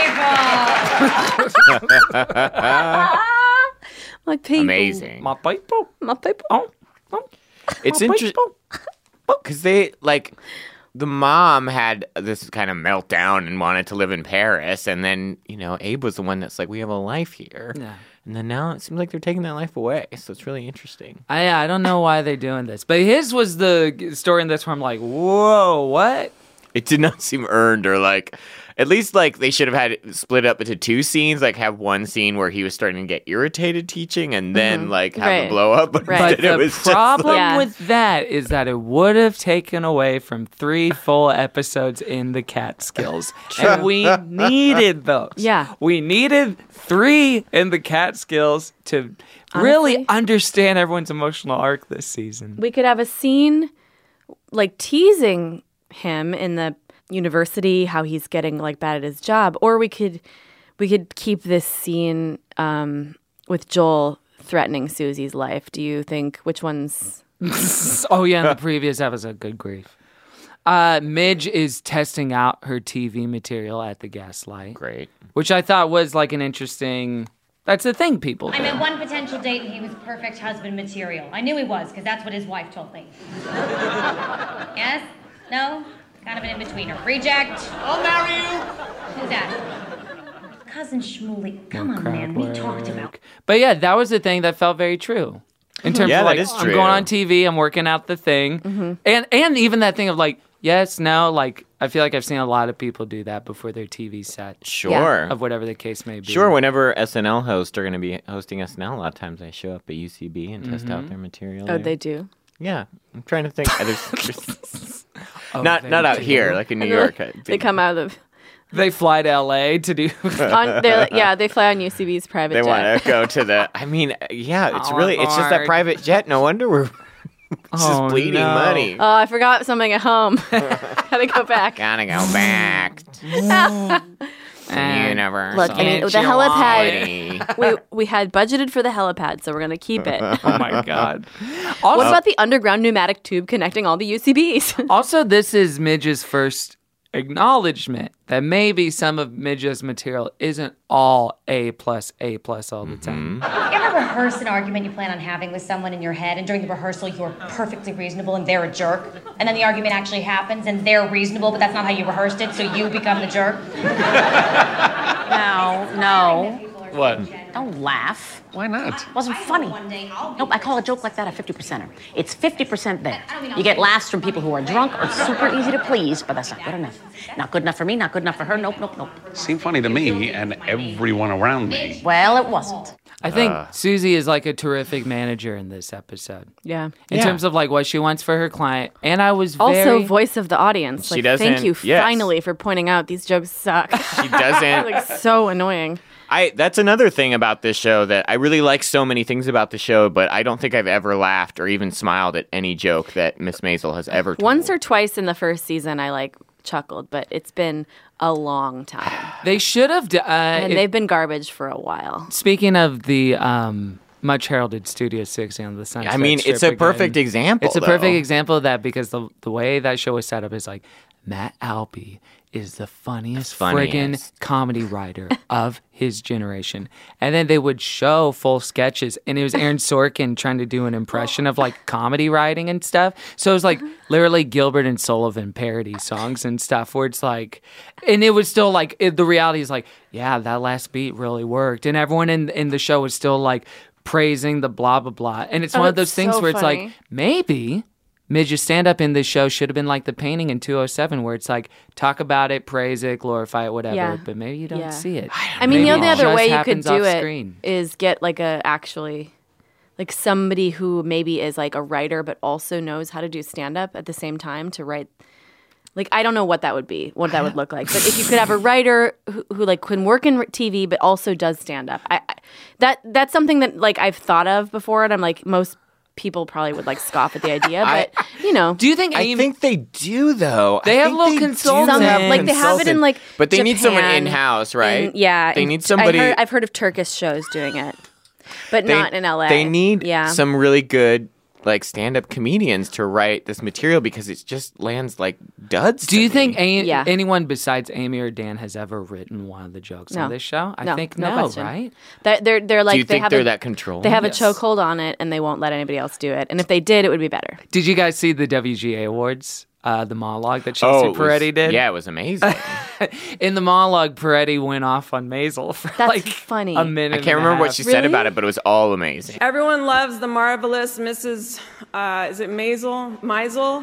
My people. Amazing. My people. My people. Oh, oh. It's My interesting people. because they like the mom had this kind of meltdown and wanted to live in Paris, and then you know Abe was the one that's like, we have a life here. Yeah. And then now it seems like they're taking that life away. So it's really interesting. I I don't know why they're doing this, but his was the story in this where I'm like, whoa, what? It did not seem earned or like, at least like they should have had it split up into two scenes. Like have one scene where he was starting to get irritated teaching, and then Mm-hmm. like have Right. a blow up. But But instead it the was just, problem Yeah. with that is that it would have taken away from three full episodes in the Catskills. And we needed those. Yeah. We needed three in the Catskills to really Honestly. understand everyone's emotional arc this season. We could have a scene like teasing him in the university, how he's getting like bad at his job, or we could we could keep this scene um, with Joel threatening Susie's life. Do you think which one's? Oh, yeah, in the previous episode. Good grief. Uh, Midge is testing out her T V material at the Gaslight. Great. Which I thought was like an interesting... That's the thing people do. I met one potential date and he was perfect husband material. I knew he was because that's what his wife told me. Yes? No? Kind of an in-betweener. Reject. I'll marry you. Who's that? Cousin Shmuley. Come on, man. We talked about. But yeah, that was the thing that felt very true. In terms Yeah, of that like, is I'm true. going on T V, I'm working out the thing. Mm-hmm. And and even that thing of like, yes, no, like, I feel like I've seen a lot of people do that before their T V set. Sure. Of whatever the case may be. Sure, whenever S N L hosts are going to be hosting S N L, a lot of times I show up at U C B and test Mm-hmm. out their material. Oh, there. they do. Yeah, I'm trying to think. There's- there's- Oh, not they not out do. here, like in New And they're York. like- I- They come out of They fly to L A to do... on. They're like, yeah, they fly on U C B's private They jet. want to go to the. I mean, yeah, it's Oh, really. It's just that Lord. private jet. No wonder we're just Oh, bleeding no. money. Oh, I forgot something at home. Gotta go back. Gotta go back to And- universe. Look, I mean, the helipad. we we had budgeted for the helipad, so we're gonna keep it. Oh my God. What Also, about the underground pneumatic tube connecting all the U C Bs? also, this is Midge's first acknowledgement that maybe some of Midge's material isn't all A plus, A plus all the time. You ever rehearse an argument you plan on having with someone in your head, and during the rehearsal you're perfectly reasonable and they're a jerk, and then the argument actually happens and they're reasonable, but that's not how you rehearsed it, so you become the jerk? No, no. What? Don't laugh. Why not? It wasn't funny. Nope, I call a joke like that a fifty percenter. It's fifty percent there. You get laughs from people who are drunk or super easy to please, but that's not good enough. Not good enough for me, not good enough for her. Nope, nope, nope. Seemed funny to me and everyone around me. Well, it wasn't. I think Susie is like a terrific manager in this episode. Yeah. In Yeah. terms of like what she wants for her client. And I was Also, very... voice of the audience. She Like, doesn't- thank you yes. finally for pointing out these jokes suck. She doesn't. like so annoying. I that's another thing about this show that I really like so many things about the show, but I don't think I've ever laughed or even smiled at any joke that Miss Maisel has ever told. Once or twice in the first season, I like chuckled, but it's been a long time, They should have... d- Uh, and it- they've been garbage for a while. Speaking of the um, much heralded Studio sixty on the Sunset I mean, Strip it's a again, perfect example, It's a perfect though. example of that because the the way that show was set up is like Matt Albee is the funniest, Funniest. friggin' comedy writer of his generation. And then they would show full sketches, and it was Aaron Sorkin trying to do an impression of like comedy writing and stuff. So it was like literally Gilbert and Sullivan parody songs and stuff where it's like, and it was still like, it, the reality is like, yeah, that last beat really worked. And everyone in, in the show was still like praising the blah, blah, blah. And it's Oh, one of that's those things so where it's funny. like, maybe Midge's stand-up in this show should have been like the painting in two oh seven where it's like, talk about it, praise it, glorify it, whatever, Yeah. but maybe you don't Yeah. see it. I mean, the Maybe only it other just way you could happens do off it screen. is get like a actually, like somebody who maybe is like a writer but also knows how to do stand-up at the same time to write. Like, I don't know what that would be, what that would look like. But if you could have a writer who, who like can work in T V but also does stand-up, I, I that that's something that like I've thought of before, and I'm like, most people probably would like scoff at the idea, but you know. Do you think I Amy- think they do though. They I have think little they do consultants. have Some- like they have it in like but they need someone Japan, in house, right? and- yeah, they and need somebody. I heard, I've heard of Turkish shows doing it, but they- not in L A. They need yeah. some really good like stand-up comedians to write this material because it just lands like duds. Do to you me. think a- Yeah. anyone besides Amy or Dan has ever written one of the jokes No. on this show? I No, think no no, question. right? They're they're, they're like Do you they think have they're a, that controlling? They have Yes. a chokehold on it, and they won't let anybody else do it. And if they did, it would be better. Did you guys see the W G A awards Uh, the monologue that Oh, Chelsea it was- Peretti did. Yeah, it was amazing. In the monologue, Peretti went off on Maisel for That's like funny. a minute. I and can't a remember what half. she said about it, but it was all amazing. Everyone loves the marvelous Missus Uh, is it Maisel? Meisel?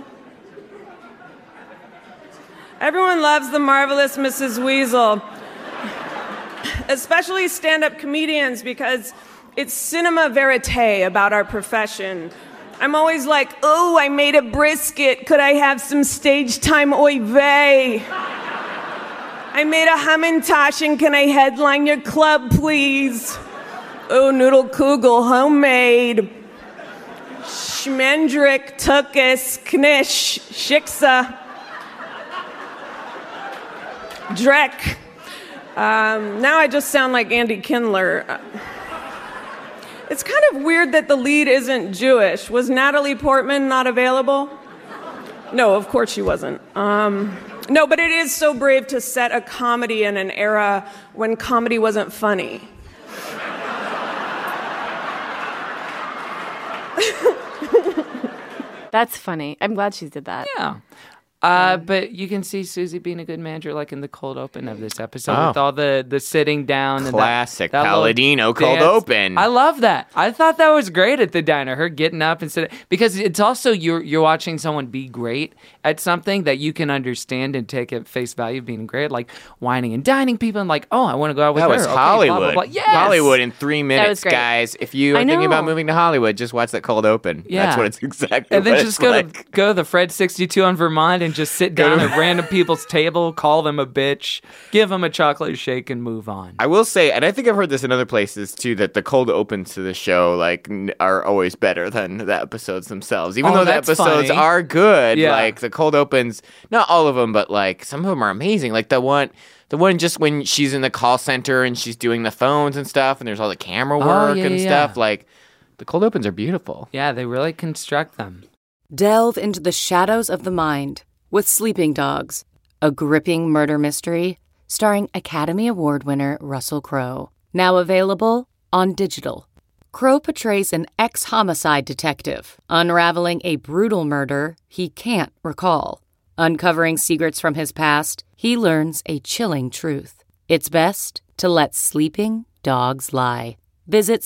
Everyone loves the marvelous Missus Weasel, especially stand-up comedians, because it's cinema verite about our profession. I'm always like, oh, I made a brisket. Could I have some stage time oy vey? I made a Hamantaschen. Can I headline your club, please? Oh, noodle kugel, homemade. Schmendrick, Tukus, Knish, Shiksa. Drek. Um, now I just sound like Andy Kindler. Uh, It's kind of weird that the lead isn't Jewish. Was Natalie Portman not available? No, of course she wasn't. Um, no, but it is so brave to set a comedy in an era when comedy wasn't funny. That's funny. I'm glad she did that. Yeah. Uh, but you can see Susie being a good manager, like in the cold open of this episode, Oh. with all the, the sitting down. Classic and that, that little Palladino cold dance. open. I love that. I thought that was great at the diner. Her getting up and sitting, because it's also you're you're watching someone be great at something that you can understand and take at face value, being great, like whining and dining people, and like, oh, I want to go out with That her. was Okay, blah, Hollywood. blah, blah. Yes! Hollywood in three was minutes, great. guys. If you are I thinking about know. moving to Hollywood, just watch that cold open. Yeah. That's what it's exactly. And then what just it's go like. to go to the Fred sixty-two on Vermont and just sit down at random people's table, call them a bitch, give them a chocolate shake, and move on. I will say, and I think I've heard this in other places too, that the cold opens to the show like n- are always better than the episodes themselves. Even Oh, though the that's episodes funny. are good, Yeah. like the cold opens, not all of them, but like some of them are amazing. Like the one, the one just when she's in the call center and she's doing the phones and stuff, and there's all the camera Oh, work yeah, and yeah, stuff. yeah. Like the cold opens are beautiful. Yeah, they really construct them. Delve into the shadows of the mind with Sleeping Dogs, a gripping murder mystery starring Academy Award winner Russell Crowe. Now available on digital. Crowe portrays an ex-homicide detective unraveling a brutal murder he can't recall. Uncovering secrets from his past, he learns a chilling truth. It's best to let sleeping dogs lie. Visit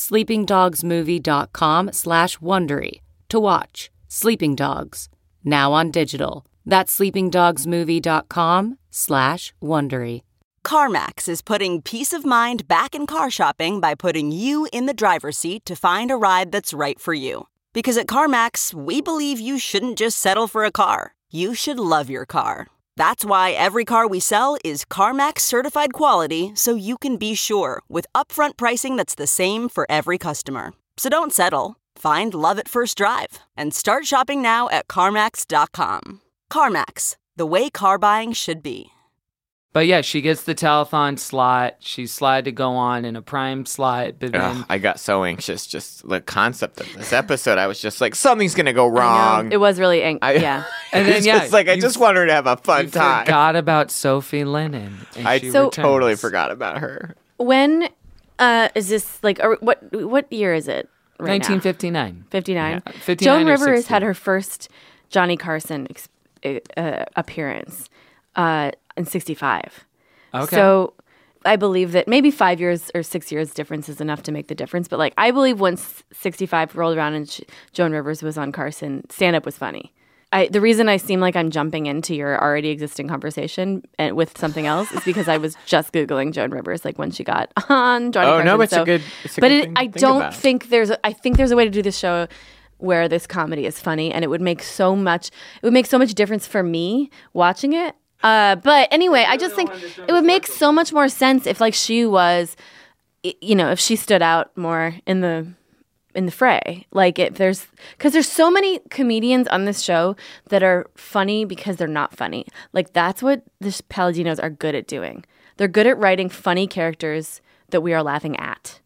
sleepingdogsmovie.com slash Wondery to watch Sleeping Dogs, now on digital. That's sleepingdogsmovie.com slash Wondery. CarMax is putting peace of mind back in car shopping by putting you in the driver's seat to find a ride that's right for you. Because at CarMax, we believe you shouldn't just settle for a car. You should love your car. That's why every car we sell is CarMax certified quality, so you can be sure with upfront pricing that's the same for every customer. So don't settle. Find love at first drive and start shopping now at CarMax dot com. CarMax, the way car buying should be. But yeah, she gets the telethon slot. She's slotted to go on in a prime slot. But then Ugh, I got so anxious. Just the concept of this episode, I was just like, something's gonna go wrong. It was really ang- I- yeah. And then, It's yeah, just like I you- just want her to have a fun you time. forgot about Sophie Lennon. And I she So- returns. totally forgot about her. When uh, is this like? Or what what year is it? Right nineteen now? fifty-nine. fifty-nine. Yeah, fifty-nine Joan or Rivers sixty. had her first Johnny Carson ex- uh, appearance uh, in sixty-five. Okay. So I believe that maybe five years or six years difference is enough to make the difference. But like I believe once sixty-five rolled around and she, Joan Rivers was on Carson, stand up was funny. I, the reason I seem like I'm jumping into your already existing conversation and with something else is because I was just Googling Joan Rivers, like when she got on Johnny Oh, Carson. no, but it's a So- good- it's a but good it, thing I to think don't about. think there's. A, I think there's a way to do this show where this comedy is funny, and it would make so much. It would make so much difference for me watching it. Uh, but anyway, I just think it would make so much more sense if, like, she was, y- you know, if she stood out more in the in the fray. Like, if there's because there's so many comedians on this show that are funny because they're not funny. Like, that's what the Palladinos are good at doing. They're good at writing funny characters that we are laughing at.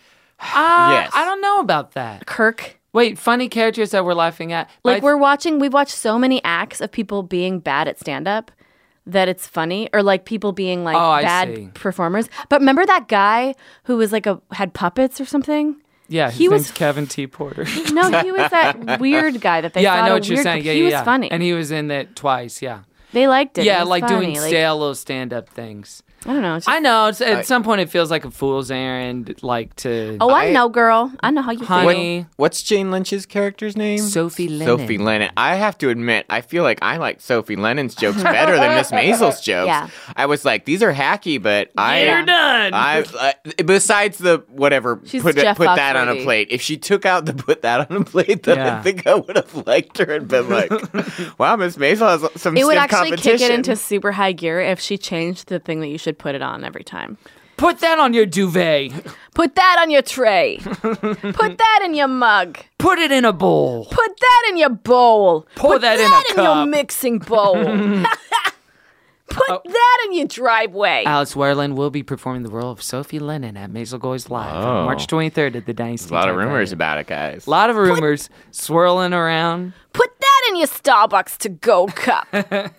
Uh, Yes. I don't know about that. Kirk. Wait, funny characters that we're laughing at. Like, I- we're watching, we've watched so many acts of people being bad at stand up that it's funny, or like people being like Oh, I bad see. performers. But remember that guy who was like a had puppets or something? Yeah, his He name's was- Kevin T. Porter. No, he was that weird guy that they yeah, thought I know a what you're weird- saying. Yeah, he yeah, was yeah. funny. And he was in it twice, yeah. They liked it. Yeah, It was like funny. doing like, stale little stand-up things. I don't know. It's I know. It's, at I- some point, it feels like a fool's errand, like to. Oh, I, I- know, girl. I know how you Honey. feel. What's Jane Lynch's character's name? Sophie Lennon. Sophie Lennon. I have to admit, I feel like I like Sophie Lennon's jokes better than Miss Maisel's jokes. Yeah. I was like, these are hacky, but I. You're done. I, I besides the whatever, She's put it, Jeff put that on a Foxworthy. plate. If she took out the put that on a plate, then Yeah. I think I would have liked her and been like, "Wow, Miss Maisel has some It would stiff actually competition." kick it into super high gear if she changed the thing that you should put it on every time. Put that on your duvet. Put that on your tray. Put that in your mug. Put it in a bowl. Put that in your bowl. Pour Put that in a that in your cup. mixing bowl. Put Oh. that in your driveway. Alice Werland will be performing the role of Sophie Lennon at Maisel Goes Live Oh. on March twenty-third at the Dynasty. a lot of Taipei. rumors about it, guys. A lot of rumors swirling around. Put that in your Starbucks to go cup.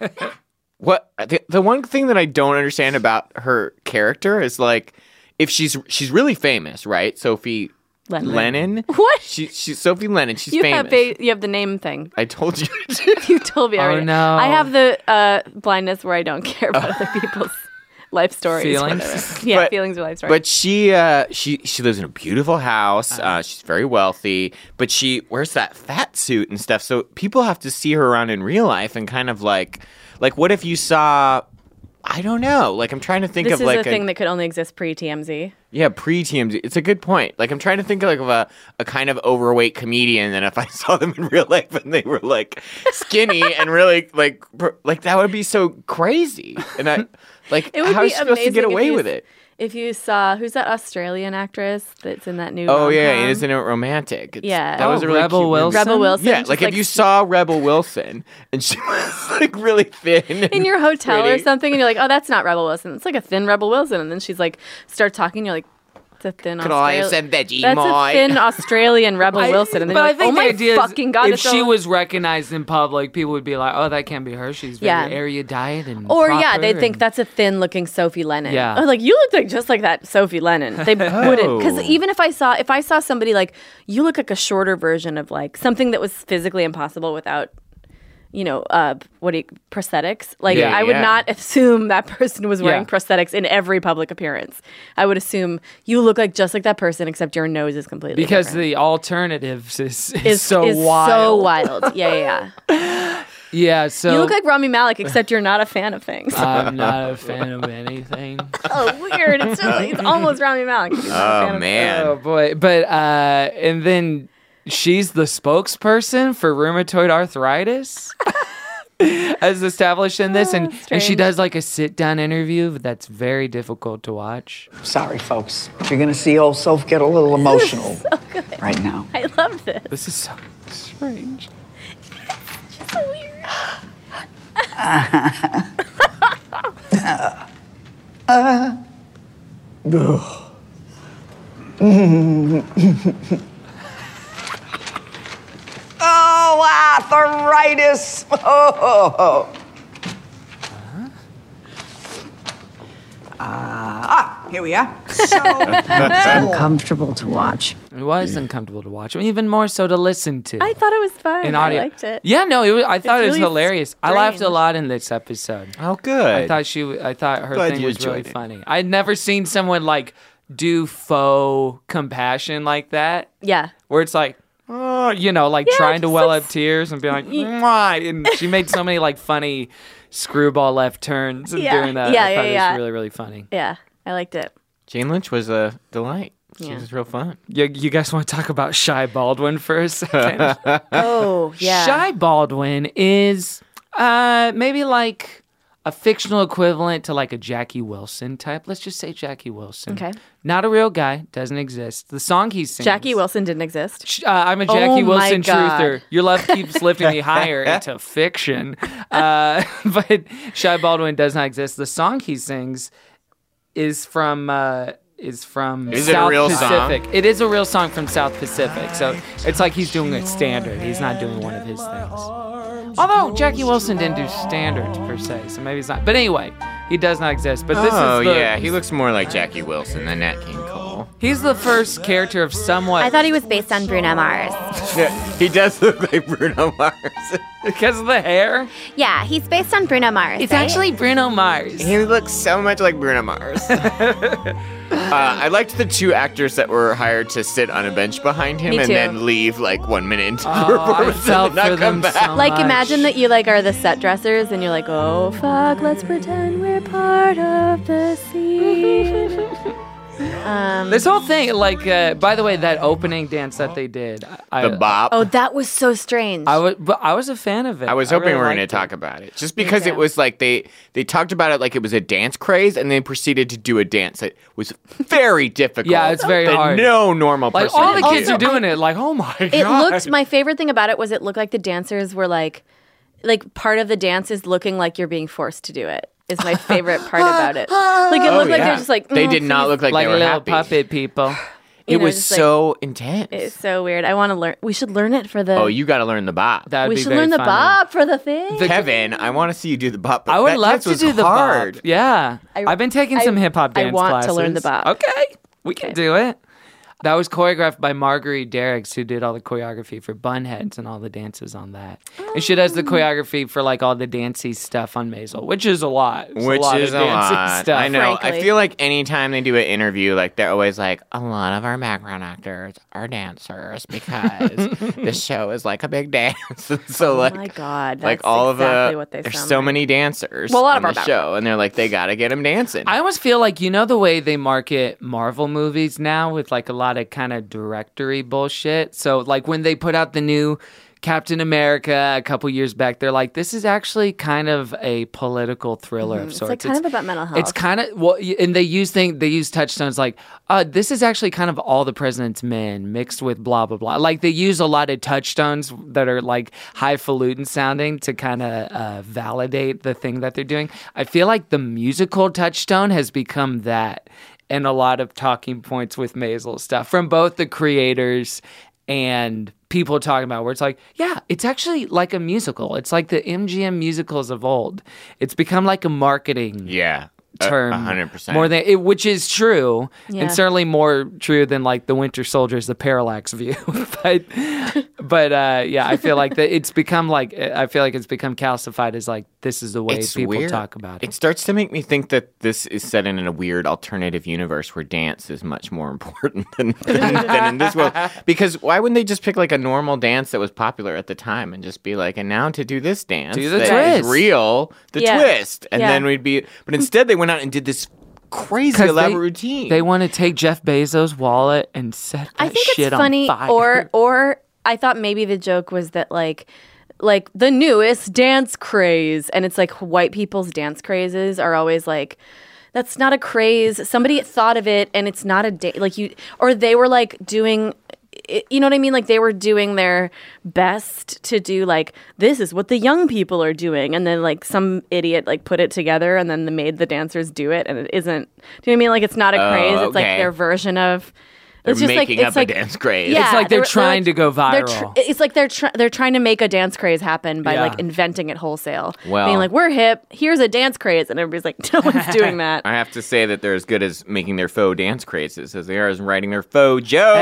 What the, the one thing that I don't understand about her character is like, if she's she's really famous, right? Sophie Lennon. Lennon. What? She, she's Sophie Lennon. She's you famous. have ba- you have the name thing. I told you. You told me Oh, already. no. I have the uh, blindness where I don't care about other people's life stories. Feelings? whatever. Yeah, But- feelings or life stories. But she uh, she she lives in a beautiful house. Uh, she's very wealthy, but she wears that fat suit and stuff. So people have to see her around in real life and kind of like like what if you saw. I don't know. Like I'm trying to think this of is like a thing that could only exist pre-T M Z. Yeah, pre-T M Z. It's a good point. Like, I'm trying to think of like of a, a kind of overweight comedian, and if I saw them in real life and they were like skinny and really like pr- like that would be so crazy. And I like It would how are be you supposed to get amazing if away you with s- it? If you saw who's that Australian actress that's in that new Oh yeah, rom-com? isn't it romantic? It's- Yeah. that was Oh, a really Rebel cute movie. Wilson? Rebel Wilson. Yeah, just, like if you saw Rebel Wilson and she was like really thin and in your hotel or pretty. something, and you're like, oh, that's not Rebel Wilson. It's like a thin Rebel Wilson, and then she's like, start talking, you're like, it's a thin. Could I have Australi- said veggie, That's moi? a thin Australian Rebel I- Wilson, and then but you're I like, think oh the my idea is fucking god! if that's she so- was recognized in public, people would be like, "Oh, that can't be her. She's very Yeah. erudite and Or yeah, proper they'd think and- that's a thin-looking Sophie Lennon. Yeah. Oh, like you look like just like that Sophie Lennon. They wouldn't, because even if I saw if I saw somebody like you look like a shorter version of like something that was physically impossible without, you know, uh, what do you prosthetics? Like Yeah, I would yeah. not assume that person was wearing Yeah. prosthetics in every public appearance. I would assume you look like just like that person, except your nose is completely because different. the alternatives is, is, is so is wild. so wild. Yeah, yeah. yeah. Yeah, so you look like Rami Malek, except you're not a fan of things. I'm not a fan of anything. Oh, weird. It's really, it's almost Rami Malek. He's not a fan Oh of- man. Oh boy, but uh, and then she's the spokesperson for rheumatoid arthritis. As established in this, and, and she strange. does like a sit down interview that's very difficult to watch. Sorry, folks. You're going to see old Soph get a little emotional right now. I love this. This is so strange. It's so weird. Uh, ugh. Oh, arthritis. Oh. Ah, here we are. So uncomfortable to watch. It was uncomfortable to watch, even more so to listen to. I thought it was fun. in I audio. liked it. Yeah, no, it was, I thought it was really hilarious. I laughed a strange. lot in this episode. Oh, good. I thought she, w- I thought her Glad thing you was really enjoyed it. funny. I'd never seen someone like do faux compassion like that, Yeah. where it's like, oh, you know, like Yeah, trying to just well like up tears and be like, Mwah! And she made so many like funny screwball left turns and Yeah. doing that. Yeah, I yeah, thought it yeah. was really, really funny. Yeah. I liked it. Jane Lynch was a delight. She Yeah. was real fun. You, you guys want to talk about Shy Baldwin for a second? Oh, yeah. Shy Baldwin is uh, maybe like a fictional equivalent to like a Jackie Wilson type. Let's just say Jackie Wilson. Okay. Not a real guy, doesn't exist. The song he sings. Jackie Wilson didn't exist. Sh- Uh, I'm a Jackie Oh my Wilson God. truther. Your love keeps lifting me higher into fiction. Uh, but Shy Baldwin does not exist. The song he sings is from uh, is from Is it a South real song? Pacific. It is a real song from South Pacific. So it's like he's doing a standard. He's not doing one of his things. Although Jackie Wilson didn't do standards per se, so maybe it's not. But anyway, he does not exist. But this oh is the, yeah, he looks more like Jackie Wilson than Nat King Cole. He's the first character of somewhat. I thought he was based on Bruno Mars. Yeah, he does look like Bruno Mars. Because of the hair? Yeah, he's based on Bruno Mars. It's right? actually Bruno Mars. He looks so much like Bruno Mars. uh, I liked the two actors that were hired to sit on a bench behind him Me and too. then leave like one minute into Oh, the I performance felt and not for come them back. so Like, much. imagine that you like are the set dressers and you're like, oh fuck, let's pretend we're part of the scene. um, This whole thing, like, uh, by the way, that opening dance that they did, I, The bop. oh, that was so strange. I was, but I was a fan of it. I was hoping really we were going to liked talk it. about it, just because it was like they they talked about it like it was a dance craze, and then proceeded to do a dance that was very difficult. Yeah, it's very that hard. No normal Like person. all the could kids do. are doing it. Like, oh my god! It looked. My favorite thing about it was it looked like the dancers were like, like part of the dance is looking like you're being forced to do it. Is my favorite part about it. Like it Oh, looked like yeah. they're just like They mm, did not please. look like, like they were little happy. puppet people. It You know, was just like- so intense. It's so weird. I want to learn. We should learn it for the. Oh, you got to learn the bop. That'd we be should very learn the funny. bop for the thing. Kevin, I want to see you do the bop. But I would that love dance to was do the hard. bop. Yeah, I- I've been taking I- some hip hop I dance want classes. to learn the bop. Okay, we can do it. That was choreographed by Marguerite Derricks, who did all the choreography for Bunheads and all the dances on that. And she does the choreography for like all the dancey stuff on Maisel, which is a lot. It's Which a lot is of a dancey lot. stuff. I know. I frankly. feel like anytime they do an interview, like they're always like, a lot of our background actors are dancers because the show is like a big dance. And so Oh like, my God, like that's all exactly of what they the, there's sound so like. many dancers Well, a lot on of the our show, and they're like, they gotta get them dancing. I almost feel like, you know, the way they market Marvel movies now with like a lot of kind of directory bullshit. So like when they put out the new Captain America a couple years back, they're like, this is actually kind of a political thriller of It's sorts. like kind of about mental health. It's kind of well, y- and they use thing they use touchstones like, uh, this is actually kind of All the President's Men mixed with blah blah blah. Like they use a lot of touchstones that are like highfalutin sounding to kind of uh, validate the thing that they're doing. I feel like the musical touchstone has become that, and a lot of talking points with Maisel stuff from both the creators and people talking about where it's like, yeah, it's actually like a musical. It's like the M G M musicals of old. It's become like a marketing yeah. term, A hundred percent. more than it, which is true, Yeah. and certainly more true than like the Winter Soldier's the parallax view. but, but uh, yeah, I feel like that it's become like I feel like it's become calcified as like this is the way It's people weird. talk about it. It starts to make me think that this is set in a weird alternative universe where dance is much more important than, than, than in this world. Because why wouldn't they just pick like a normal dance that was popular at the time and just be like, and now to do this dance Do the that is twist. real, the Yeah. twist, and Yeah. then we'd be. But instead, they went out and did this crazy 'Cause elaborate they, routine. They want to take Jeff Bezos' wallet and set that I think shit it's funny, on fire. or or I thought maybe the joke was that like. Like the newest dance craze, and it's like white people's dance crazes are always like, that's not a craze. Somebody thought of it, and it's not a day. Like you, or they were like doing, you know what I mean? Like they were doing their best to do like this is what the young people are doing, and then like some idiot like put it together, and then they made the dancers do it, and it isn't. Do you know what I mean? Like it's not a Oh, craze. It's like okay. their version of. They're It's just like making it's up like a dance craze. Yeah, It's like they're trying to go they're viral. it's like they're tr- they're trying to make a dance craze happen by Yeah. like inventing it wholesale. Well- being like we're hip. Here's a dance craze, and everybody's like, no one's doing that. I have to say that they're as good as making their faux dance crazes as they are as writing their faux jokes.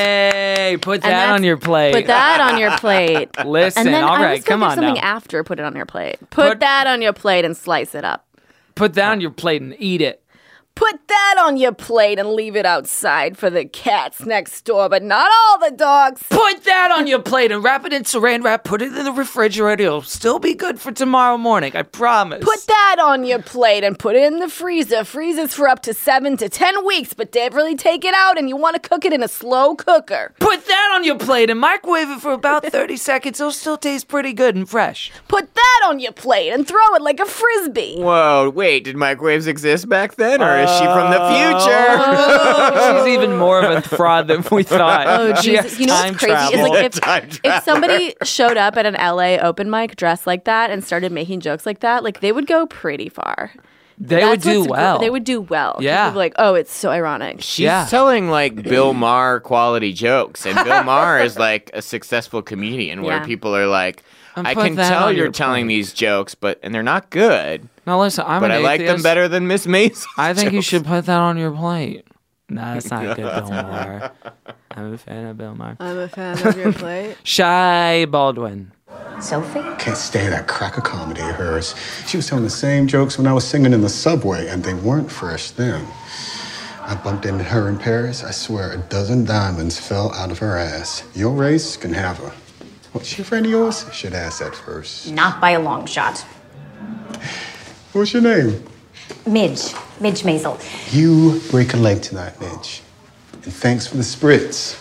Hey, put And that that's- on your plate. Put that on your plate. Listen, and then all I right, always feel come like on there's something now. after put it on your plate. Put, Put- that on your plate and slice it up. Put that on your plate and eat it. Put that on your plate and leave it outside for the cats next door, but not all the dogs. Put that on your plate and wrap it in saran wrap. Put it in the refrigerator. It'll still be good for tomorrow morning. I promise. Put that on your plate and put it in the freezer. Freezes for up to seven to ten weeks, but don't really take it out and you want to cook it in a slow cooker. Put that on your plate and microwave it for about thirty seconds. It'll still taste pretty good and fresh. Put that on your plate and throw it like a frisbee. Whoa, wait, did microwaves exist back then, or is she from the future? Oh, she's even more of a fraud than we thought. Oh, She Jesus. has You know time what's crazy? travel. It's like if, Time if traveler. somebody showed up at an L A open mic dressed like that and started making jokes like that, like they would go pretty far. They would That's do what's gr- well. They would do well. Yeah. People would be like, oh, it's so ironic. She's Yeah. telling like Bill Maher quality jokes, and Bill Maher is like a successful comedian where Yeah. people are like, And I put can that tell on you're your telling plate. these jokes, but and they're not good. Now listen, I'm but an I like them atheist. better than Miss Mason. I think you should put that on your plate. No, that's not a good Bill Maher. I'm a fan of Bill Maher. I'm a fan of your plate. Shy Baldwin. Sophie? Can't stand that crack of comedy of hers. She was telling the same jokes when I was singing in the subway, and they weren't fresh then. I bumped into her in Paris. I swear a dozen diamonds fell out of her ass. Your race can have her. What's she a friend of yours? Should ask that first. Not by a long shot. What's your name? Midge. Midge Maisel. You break a leg tonight, Midge. And thanks for the spritz.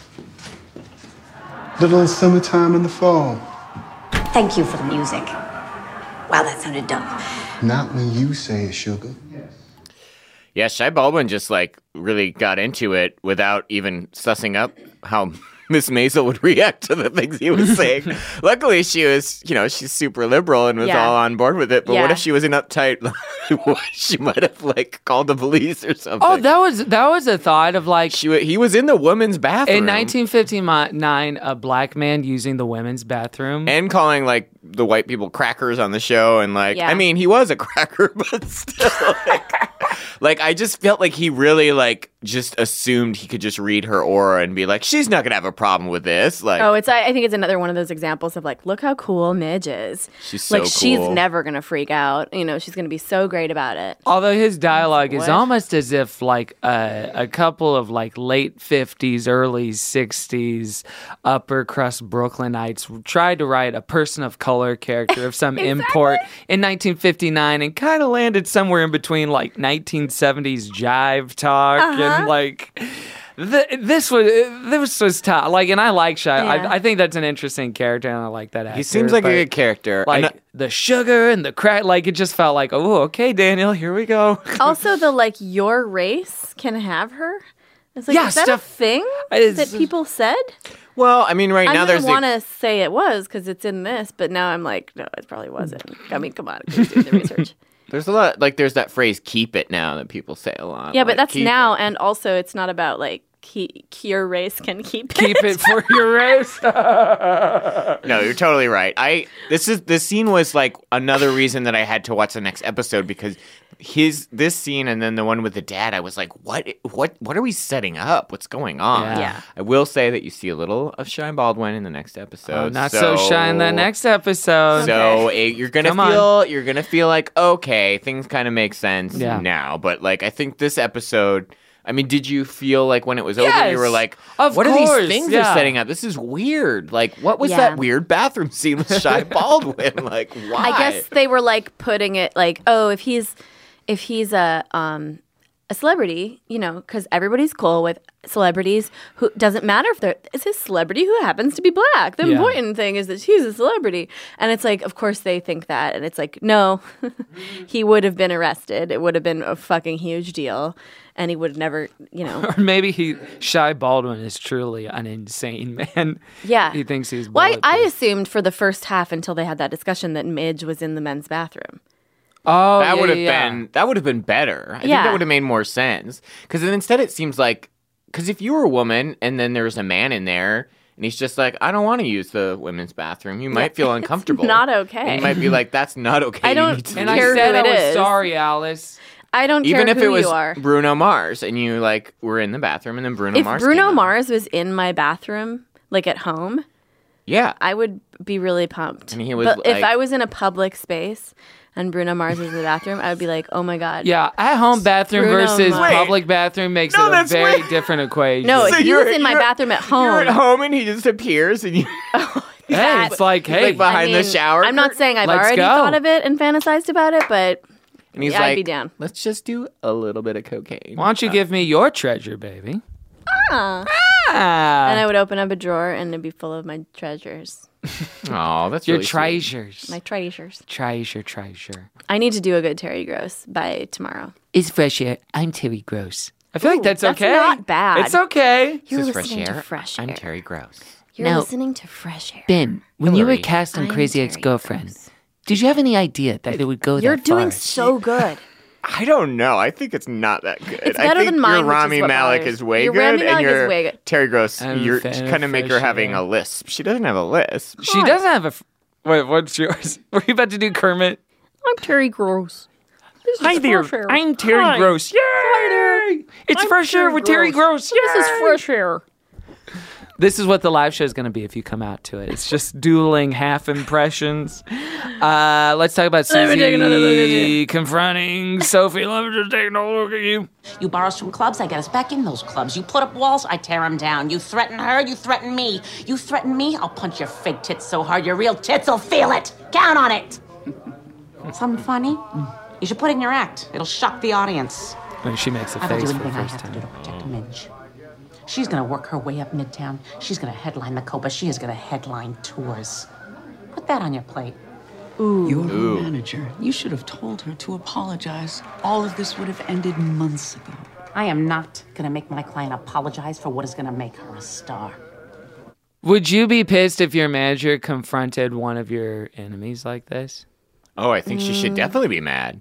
Little summertime in the fall. Thank you for the music. Wow, that sounded dumb. Not when you say it, sugar. Yeah, Shy Baldwin just like really got into it without even sussing up how Miss Maisel would react to the things he was saying. Luckily, she was, you know, she's super liberal and was Yeah. all on board with it. But what Yeah. if she was an uptight? She might have like called the police or something. Oh, that was that was a thought of like she wa- he was in the women's bathroom in nineteen fifty-nine, a black man using the women's bathroom. and calling like the white people crackers on the show, and like Yeah. I mean, he was a cracker, but still, like, like I just felt like he really like just assumed he could just read her aura and be like, she's not gonna have a problem with this. Like, Oh, it's. I I think it's another one of those examples of like, look how cool Midge is. She's so like she's cool. never gonna freak out. You know, she's gonna be so great about it. Although his dialogue is What? almost as if like a, a couple of like late fifties, early sixties upper crust Brooklynites tried to write a person of color character of some import in nineteen fifty-nine and kind of landed somewhere in between like nineteen seventies jive talk Uh-huh. and like th- this was this was tough. Like, and I like Shy. Yeah. I, I think that's an interesting character, and I like that actor. he seems like but, a good character. Like And, uh, the sugar and the crack, like it just felt like, oh, okay, Daniel, here we go. Also, the like your race can have her. It's like, Yeah, is that stuff- a thing is- that people said? well, I mean, right I now there's didn't the- want to say it was because it's in this, but now I'm like, no, it probably wasn't. I mean, come on, who's doing the research? there's a lot like there's that phrase "keep it" now that people say a lot. Yeah, but like, that's keep now, it. and also it's not about like keep, your race can keep it. Keep it for your race. No, you're totally right. I this is this scene was like another reason that I had to watch the next episode because his this scene and then the one with the dad, I was like, what what what are we setting up? What's going on? Yeah. Yeah. I will say that you see a little of Shy Baldwin in the next episode. Oh, not so, shy in the next episode. So eh, you're gonna Come on. feel you're gonna feel like okay, things kind of make sense Yeah. now. But like I think this episode. I mean, did you feel like when it was over, you were Yes, like, of what are course, these things yeah. they're setting up? This is weird. Like, what was Yeah. that weird bathroom scene with Shy Baldwin? Like, why? I guess they were like putting it like, oh, if he's if he's a um a celebrity, you know, because everybody's cool with celebrities. Who doesn't matter if they're it's a celebrity who happens to be black. The Yeah. important thing is that he's a celebrity, and it's like, of course they think that, and it's like, no, he would have been arrested. It would have been a fucking huge deal, and he would never, you know. Or maybe he Shy Baldwin is truly an insane man. Yeah. He thinks he's Well, I, I bulletproof. assumed for the first half until they had that discussion that Midge was in the men's bathroom. Oh, that yeah, would have yeah. been that would have been better. I think Yeah. that would have made more sense. Because then instead it seems like because if you were a woman and then there's a man in there and he's just like, I don't want to use the women's bathroom, you might feel uncomfortable. not okay. And you might be like, that's not okay. I You don't need to And leave." I care said who I it was is. sorry, Alice. I don't Even care if who it was you are. Bruno Mars and you like were in the bathroom and then Bruno If Mars. Bruno came out. Mars was in my bathroom, like at home, yeah, I would be really pumped. And he was but if like- I was in a public space and Bruno Mars was in the bathroom, I would be like, oh my God. Yeah, at home bathroom Bruno versus Mars. public bathroom makes No, it a that's very weird. different equation. No, So if he you're- was in my you're- bathroom at home. You're at home and he just appears and you hey, it's like, he's hey, like behind I the mean, shower. I'm not saying I've Let's already go. thought of it and fantasized about it, but and he's yeah, like, I'd be down. let's just do a little bit of cocaine. why don't you give me your treasure, baby? Ah. Ah, And I would open up a drawer and it'd be full of my treasures. Oh, that's your really sweet. treasures. My treasures. Treasure, treasure. I need to do a good Terry Gross by tomorrow. It's fresh air. I'm Terry Gross. I feel like Ooh, that's, that's okay. not bad. It's okay. You're This is listening fresh to air. Fresh I'm Air. Terry Gross. You're Now- listening to Fresh Air. Ben, when you were Hillary. cast on I'm Crazy Terry Ex-Girlfriend, Gross. did you have any idea that it would go You're that doing far? so good. I don't know. I think it's not that good. It's I better think than mine, your which is Rami what Malek bothers- is way your good, Rami and Malek is your way good. Terry Gross, I'm a you're fan of kind of make her fresh having air. a lisp. She doesn't have a lisp. She doesn't have a. F- Wait, what's yours? Were you about to do Kermit? I'm Terry Gross. This Hi is there. Fresh Air. I'm Terry Hi. Gross. Yeah. Hi there. Yay! It's I'm fresh air Terry with Terry Gross. This is fresh air. This is what the live show is going to be if you come out to it. It's just dueling half impressions. Uh, let's talk about Let me take another look at Susie you. confronting Sophie. Let me just take another look at you. You borrow us from clubs, I get us back in those clubs. You put up walls, I tear them down. You threaten her, you threaten me. You threaten me, I'll punch your fake tits so hard your real tits will feel it. Count on it. Something funny? You should put it in your act. It'll shock the audience. When she makes a I will face do for the anything I first have to time. do to protect Midge. She's gonna work her way up Midtown. She's gonna headline the Copa. She is gonna headline tours. Put that on your plate. Ooh. You're Ooh. her manager. You should have told her to apologize. All of this would have ended months ago. I am not gonna make my client apologize for what is gonna make her a star. Would you be pissed if your manager confronted one of your enemies like this? Oh, I think she should Mm. definitely be mad.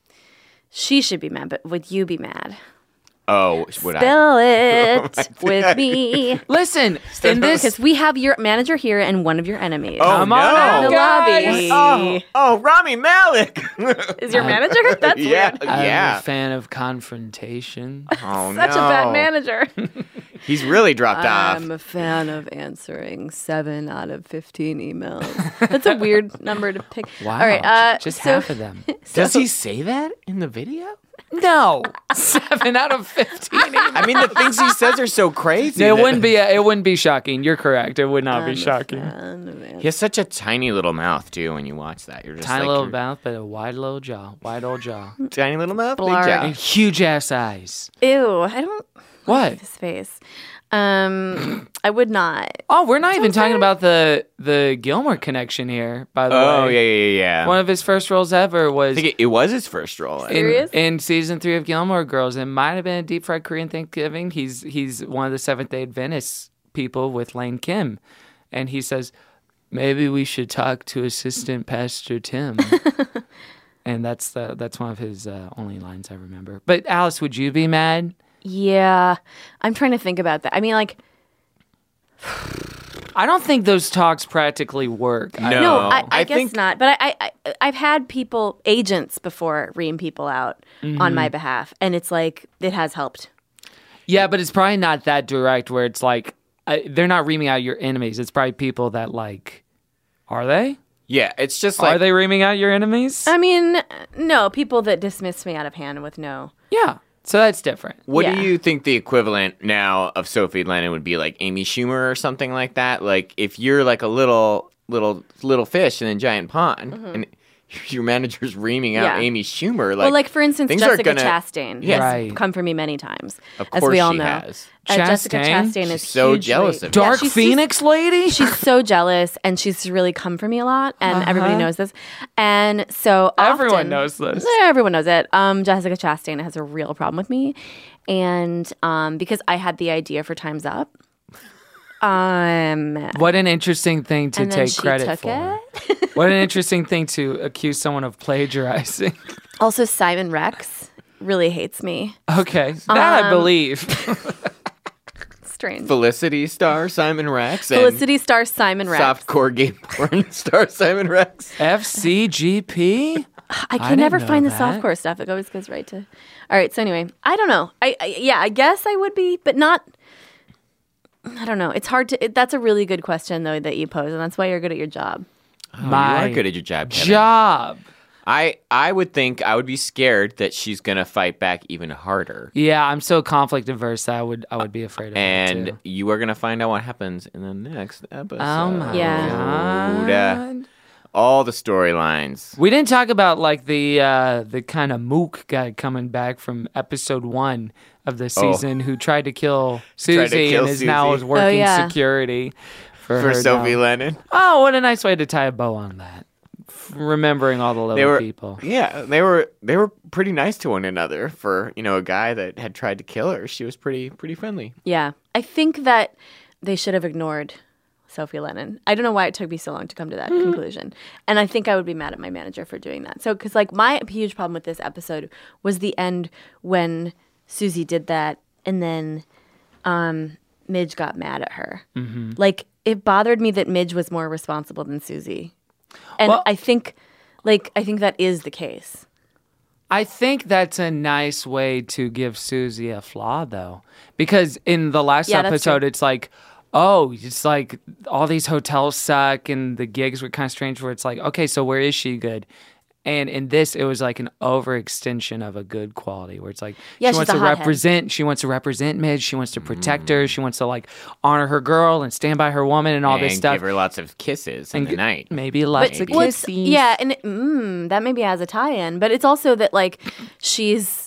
She should be mad, but would you be mad? Oh, would Spill I? it with me. Listen, in this, because we have your manager here and one of your enemies. Oh, Come no. on, in the guys. lobby. Oh, oh, Rami Malek. Is your manager? That's yeah, weird. I'm yeah. a fan of confrontation. Oh, Such no. a bad manager. He's really dropped I'm off. a fan of answering seven out of fifteen emails. That's a weird number to pick. Wow, All right, uh, just so- half of them. Does he say that in the video? No, seven out of fifteen. I mean, the things he says are so crazy. It that- wouldn't be. It wouldn't be shocking. You're correct. It would not I'm be a shocking. fan of He has such a tiny little mouth too. When you watch that, you're just Tiny like, little you're- mouth, but a wide little jaw. Wide old jaw. tiny little mouth, big Blarg. jaw. And huge ass eyes. Ew, I don't What? like his face. Um, I would not. Oh, we're not even talking about the the Gilmore connection here. By the Oh way, yeah, yeah, yeah. one of his first roles ever I was think it, it was his first role. in, Serious? in season three of Gilmore Girls. It might have been a deep fried Korean Thanksgiving. He's he's one of the Seventh Day Adventist people with Lane Kim, and he says maybe we should talk to Assistant Pastor Tim. And that's the that's one of his uh, only lines I remember. But Alice, would you be mad? Yeah, I'm trying to think about that. I mean, like, I don't think those talks practically work. I- No. no, I, I, I guess think- not. But I, I, I, I've had people, agents before, ream people out on my behalf, and it's like it has helped. Yeah, but it's probably not that direct where it's like uh, they're not reaming out your enemies. It's probably people that like, are they? Yeah, it's just like Are they reaming out your enemies? I mean, no, people that dismiss me out of hand with no. Yeah, so that's different. What Yeah. do you think the equivalent now of Sophie Lennon would be, like Amy Schumer or something like that? Like if you're like a little little little fish in a giant pond and your manager's reaming out Mm-hmm. Yeah. Amy Schumer, like well, like for instance, things aren't Jessica gonna- Chastain Yeah. has Right. come for me many times, Of as course we all she know. has. Uh, Jessica Chastain? Chastain is She's so hugely- jealous of you. Dark she's- Phoenix lady? She's so jealous, and she's really come for me a lot, and everybody Uh-huh. knows this. And so Everyone often- knows this. Yeah, everyone knows it. Um, Jessica Chastain has a real problem with me, and um, because I had the idea for Time's Up. Um, What an interesting thing to and then take she credit took for. it. What an interesting thing to accuse someone of plagiarizing. Also, Simon Rex really hates me. Okay, that I Um, believe. Strange. Felicity star Simon Rex and Felicity star Simon Rex. softcore gay porn star Simon Rex. F C G P? I I can didn't never know find the that. softcore stuff. It always goes right to. All right. So anyway, I don't know. I, I yeah. I guess I would be, but not. I don't know. It's hard to. It, that's a really good question though that you pose, and that's why you're good at your job. Oh, My you are good at your job, Kevin. Job. I I would think I would be scared that she's gonna fight back even harder. Yeah, I'm so conflict averse. I would I would be afraid of that And too. you are gonna find out what happens in the next episode. Oh my Yeah. god. All the storylines. We didn't talk about like the uh, the kind of mook guy coming back from episode one of the Oh. season who tried to kill Susie Tried to kill and is now Susie. is working Oh, yeah. security for, For her Sophie now. Lennon. Oh, what a nice way to tie a bow on that. F- Remembering all the little They were people. Yeah, they were they were pretty nice to one another for, you know, a guy that had tried to kill her. She was pretty pretty friendly. Yeah, I think that they should have ignored Sophie Lennon. I don't know why it took me so long to come to that conclusion, and I think I would be mad at my manager for doing that. So, because like my huge problem with this episode was the end when Susie did that, and then um, Midge got mad at her. Mm-hmm. Like it bothered me that Midge was more responsible than Susie, and Well- I think, like I think that is the case. I think that's a nice way to give Susie a flaw, though. Because in the last Yeah, that's episode, true. it's like, oh, it's like all these hotels suck and the gigs were kind of strange where it's like, okay, so where is she good? And in this, it was like an overextension of a good quality where it's like, Yeah, she she's wants a to hothead. represent, she wants to represent Midge, she wants to protect her, she wants to like honor her girl and stand by her woman and all and this stuff. give her lots of kisses in And the g- night. Maybe lots of Well, it's- kisses. yeah, and it, mm, that maybe has a tie-in, but it's also that like she's.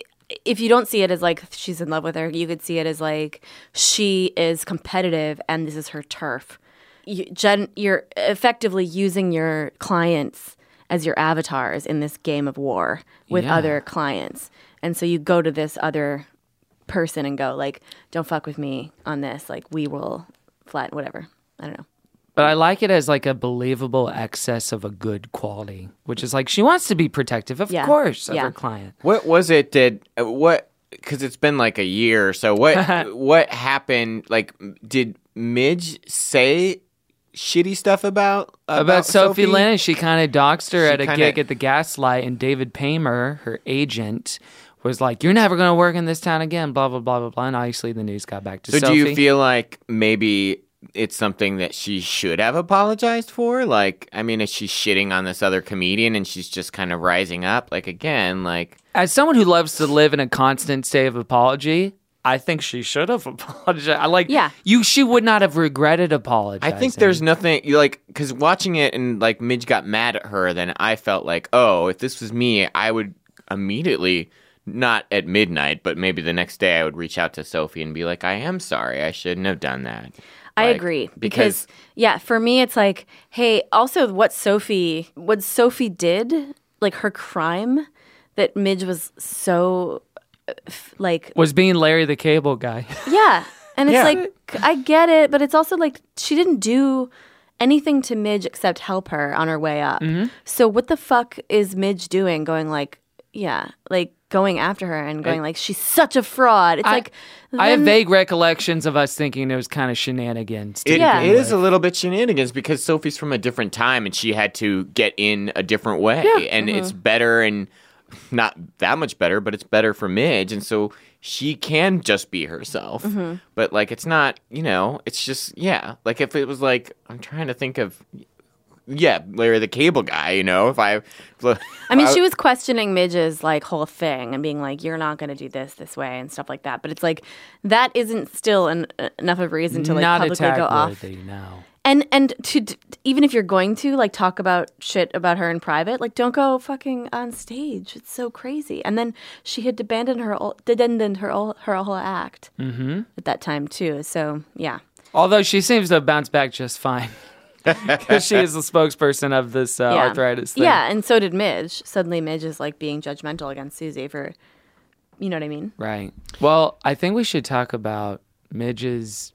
If you don't see it as like she's in love with her, you could see it as like she is competitive and this is her turf. You, Jen, you're effectively using your clients as your avatars in this game of war with Yeah. other clients, and so you go to this other person and go like, "Don't fuck with me on this. Like we will flat whatever." I don't know. But I like it as like a believable excess of a good quality, which is like she wants to be protective, of Yeah. course, of Yeah. her client. What was it? Did uh, what? Because it's been like a year or so. What what happened? Like, did Midge say shitty stuff about about, About Sophie Lynn, she kind of doxed her She at a kinda- gig at the Gaslight, and David Paymer, her agent, was like, "You're never going to work in this town again." Blah blah blah blah blah. And obviously, the news got back to So Sophie. do you feel like maybe it's something that she should have apologized for? Like, I mean, is she shitting on this other comedian and she's just kind of rising up? Like, again, like... As someone who loves to live in a constant state of apology, I think she should have apologized. I like, Yeah. you. She would not have regretted apologizing. I think there's nothing, you like, because watching it and, like, Midge got mad at her, then I felt like, oh, if this was me, I would immediately... Not at midnight, but maybe the next day I would reach out to Sophie and be like, I am sorry. I shouldn't have done that. I Like, agree because- because, yeah, for me it's like, hey, also what Sophie what Sophie did, like her crime that Midge was so uh, f- like was being Larry the Cable Guy. yeah, and it's Yeah. like I get it, but it's also like she didn't do anything to Midge except help her on her way up. Mhm. So what the fuck is Midge doing going like yeah, like going after her and going I- like she's such a fraud. It's I- like I have then- vague recollections of us thinking it was kind of shenanigans. to It, begin it is with. a little bit shenanigans because Sophie's from a different time and she had to get in a different way. Yeah. And Mhm. it's better and not that much better, but it's better for Midge. And so she can just be herself. Mhm. But like, it's not, you know, it's just, yeah. Like if it was like, I'm trying to think of, yeah, Larry the Cable Guy, you know, if I. I mean, she was questioning Midge's like whole thing and being like, "You're not going to do this this way" and stuff like that. But it's like that isn't still an, uh, enough of a reason to like Not publicly go off. attack-worthy, no. And and to d- even if you're going to like talk about shit about her in private, like don't go fucking on stage. It's so crazy. And then she had abandoned her ol- abandoned her ol- her whole act Mm-hmm. at that time too. So yeah. Although she seems to have bounced back just fine. Because she is the spokesperson of this uh, yeah. arthritis thing. Yeah, and so did Midge. Suddenly Midge is like being judgmental against Susie for, you know what I mean? Right. Well, I think we should talk about Midge's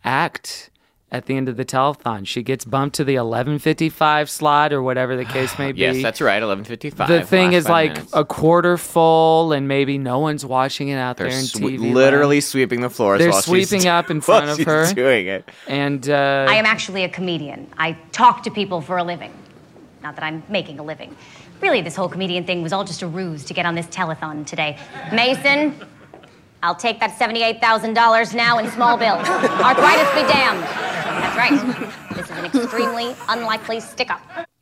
act at the end of the telethon. She gets bumped to the eleven fifty-five slot or whatever the case may be. Yes, that's right, eleven fifty-five. The thing last is five like minutes. a quarter full and maybe no one's watching it out They're there in swe- T V literally land. sweeping the floors They're while she's- sweeping up in while front of she's her. doing it. And uh, I am actually a comedian. I talk to people for a living. Not that I'm making a living. Really, this whole comedian thing was all just a ruse to get on this telethon today. Mason, I'll take that seventy-eight thousand dollars now in small bills. Arthritis be damned. That's right. This is an extremely unlikely stick-up.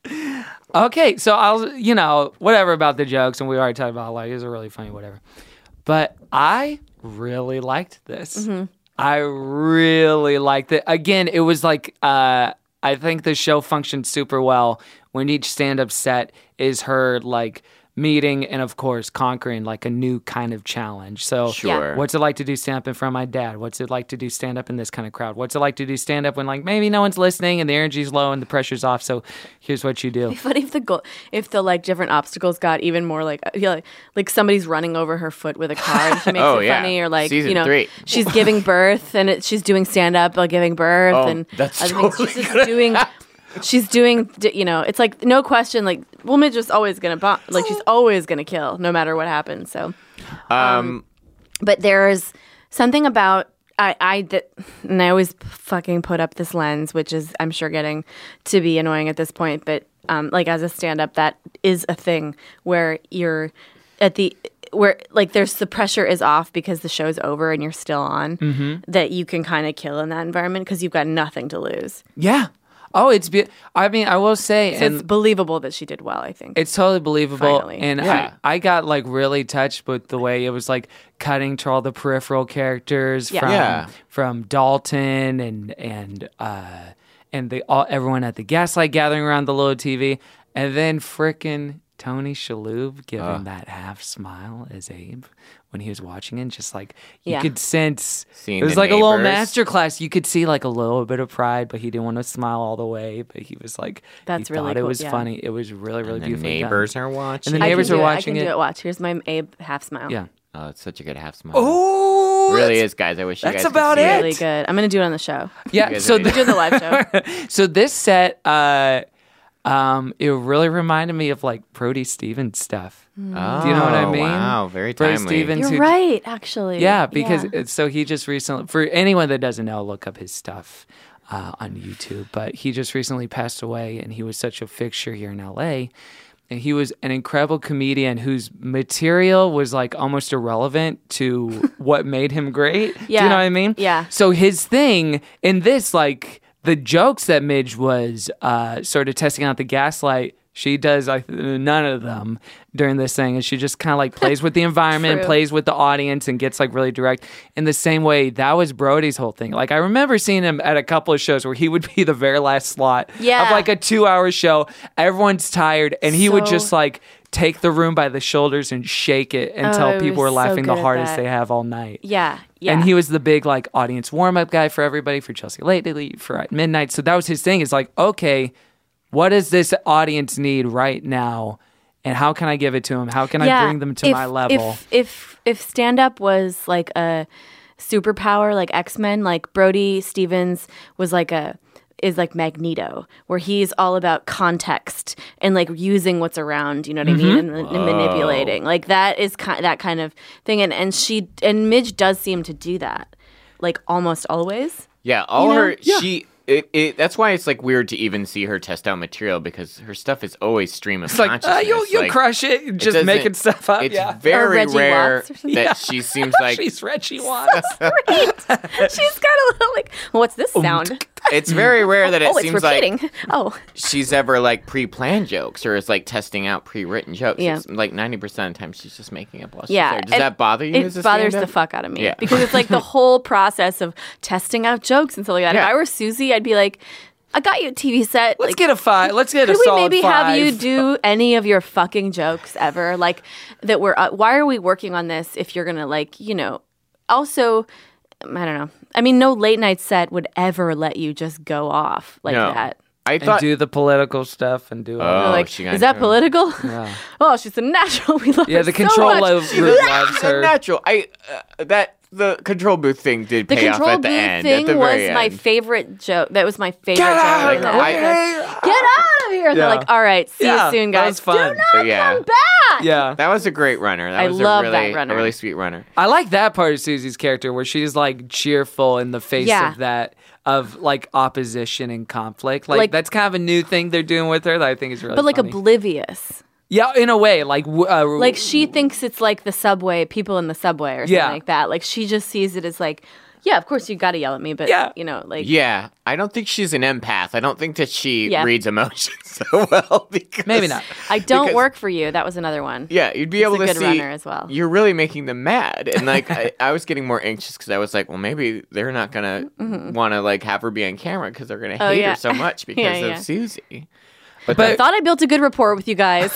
Okay, so I'll, you know, whatever about the jokes, and we already talked about like it's a really funny whatever. But I really liked this. Mhm. I really liked it. Again, it was like uh, I think the show functioned super well when each stand-up set is her like meeting and of course conquering like a new kind of challenge. So Sure. what's it like to do stand-up in front of my dad? What's it like to do stand-up in this kind of crowd? What's it like to do stand-up when like maybe no one's listening and the energy's low and the pressure's off? So here's what you do. But if the goal, if the like different obstacles got even more like yeah, like, like somebody's running over her foot with a car and she makes Oh, it yeah. funny, or like Season you know three. she's giving birth and it, she's doing stand up while giving birth Oh, and that's other things. totally She's just doing. She's doing, d- you know, it's like no question. Like, well, Midge is always gonna bomb. Like, she's always gonna kill, no matter what happens. So, Um, but there's something about I, I that, and I always fucking put up this lens, which is I'm sure getting to be annoying at this point. But um, like as a stand-up, that is a thing where you're at the where like there's the pressure is off because the show's over and you're still on, mm-hmm. that you can kind of kill in that environment because you've got nothing to lose. Yeah. Oh, it's be- I mean, I will say, so and it's believable that she did well, I think. It's totally believable. Finally. And Yeah. I, I got like really touched with the way it was like cutting to all the peripheral characters Yeah. from Yeah. from Dalton and and uh and the all everyone at the Gaslight gathering around the little T V, and then frickin' Tony Shalhoub giving Uh. that half smile as Abe when he was watching it, just like you Yeah. could sense Seeing it was the like a little neighbors. master class. You could see like a little bit of pride, but he didn't want to smile all the way. But he was like, That's he really thought it cool, was yeah. funny. It was really, really And the beautifully done. neighbors are watching. And the I neighbors can are do it. watching I can it. do it. Watch. Here's my Abe half smile. Yeah. Oh, it's such a good half smile. Oh, It really is, guys. I wish you that's guys about could see it. Really good. I'm gonna do it on the show. Yeah. You guys So are the, Do the live show. so this set, uh, um, it really reminded me of like Brody Stevens stuff. Oh, Do you know what I mean? Wow, very Brody timely. Stevens. You're who- right, actually. Yeah, because Yeah. It's, so he just recently, for anyone that doesn't know, look up his stuff uh, on YouTube. But he just recently passed away, and he was such a fixture here in L A. And he was an incredible comedian whose material was like almost irrelevant to what made him great. Do you Yeah. know what I mean? Yeah. So his thing in this, like the jokes that Midge was uh, sort of testing out the Gaslight. She does like none of them during this thing, and she just kind of like plays with the environment, True. plays with the audience, and gets like really direct. In the same way, that was Brody's whole thing. Like I remember seeing him at a couple of shows where he would be the very last slot Yeah. of like a two-hour show. Everyone's tired, and he would So- just like take the room by the shoulders and shake it until Oh, he people was were so laughing the good at hardest that. they have all night. Yeah. Yeah. And he was the big like audience warm-up guy for everybody, for Chelsea Lately, for at midnight. So that was his thing. It's like, okay, what does this audience need right now, and how can I give it to them? How can I bring them to if, my level? If if if stand up was like a superpower, like X-Men, like Brody Stevens was like a is like Magneto, where he's all about context and like using what's around, you know what I mean, and, and manipulating. Like that is ki- that kind of thing, and and she and Midge does seem to do that, like almost always. Yeah, all You know? her she. It, it, that's why it's like weird to even see her test out material, because her stuff is always stream of It's like, consciousness. uh, you'll, you'll Like, crush it, it just doesn't- making stuff up. It's yeah. Or very Reggie rare Watts or something. that Yeah. she seems like She's Reggie Watts. Right. She's got a little like, what's this sound? it's very rare that it oh, it's seems repeating. like oh, she's ever like pre-planned jokes or is like testing out pre-written jokes. Yeah. It's like ninety percent of the time she's just making up while she's yeah. there. Does and that bother you? It as a bothers stand-up? the fuck out of me Yeah. because it's like the whole process of testing out jokes and stuff like that. If Yeah. I were Susie, I'd be like, I got you a T V set. Let's like, get a five. Let's get could a we solid maybe five. have you do any of your fucking jokes ever? Like that we're. Uh, why are we working on this if you're gonna like you know? Also, I don't know. I mean, no late night set would ever let you just go off like No. that. I and thought do the political stuff and do all Oh, like, she got is that into it. political? Yeah. Oh, she's a natural. We love Yeah, her the so control much. lo- group loves her. natural. I uh, that the control booth thing did The pay off control at the booth end. thing at the was very my end. favorite joke. That was my favorite Get joke. out in of that the episode. way! Get out of here! And Yeah. They're like, all right, see Yeah, you soon, that guys. was fun. Do not Yeah. come back. Yeah. That was a great runner. That I was love a that really, runner. a really sweet runner. I like that part of Susie's character where she's like cheerful in the face Yeah. of that of like opposition and conflict. Like, Like- that's kind of a new thing they're doing with her that I think is really But like funny. oblivious. Yeah, in a way, like w- uh, Like she thinks it's like the subway, people in the subway or something Yeah. like that. Like she just sees it as like, yeah, of course you got to yell at me, but Yeah. you know, like Yeah, I don't think she's an empath. I don't think that she Yeah. reads emotions so well. Because maybe not. I don't because- work for you. That was another one. Yeah, you'd be He's able a to good see runner as well. you're really making them mad, and like I, I was getting more anxious because I was like, well, maybe they're not gonna want to like have her be on camera because they're gonna Oh, hate yeah. her so much because Yeah, of yeah. Susie. But, I thought I built a good rapport with you guys.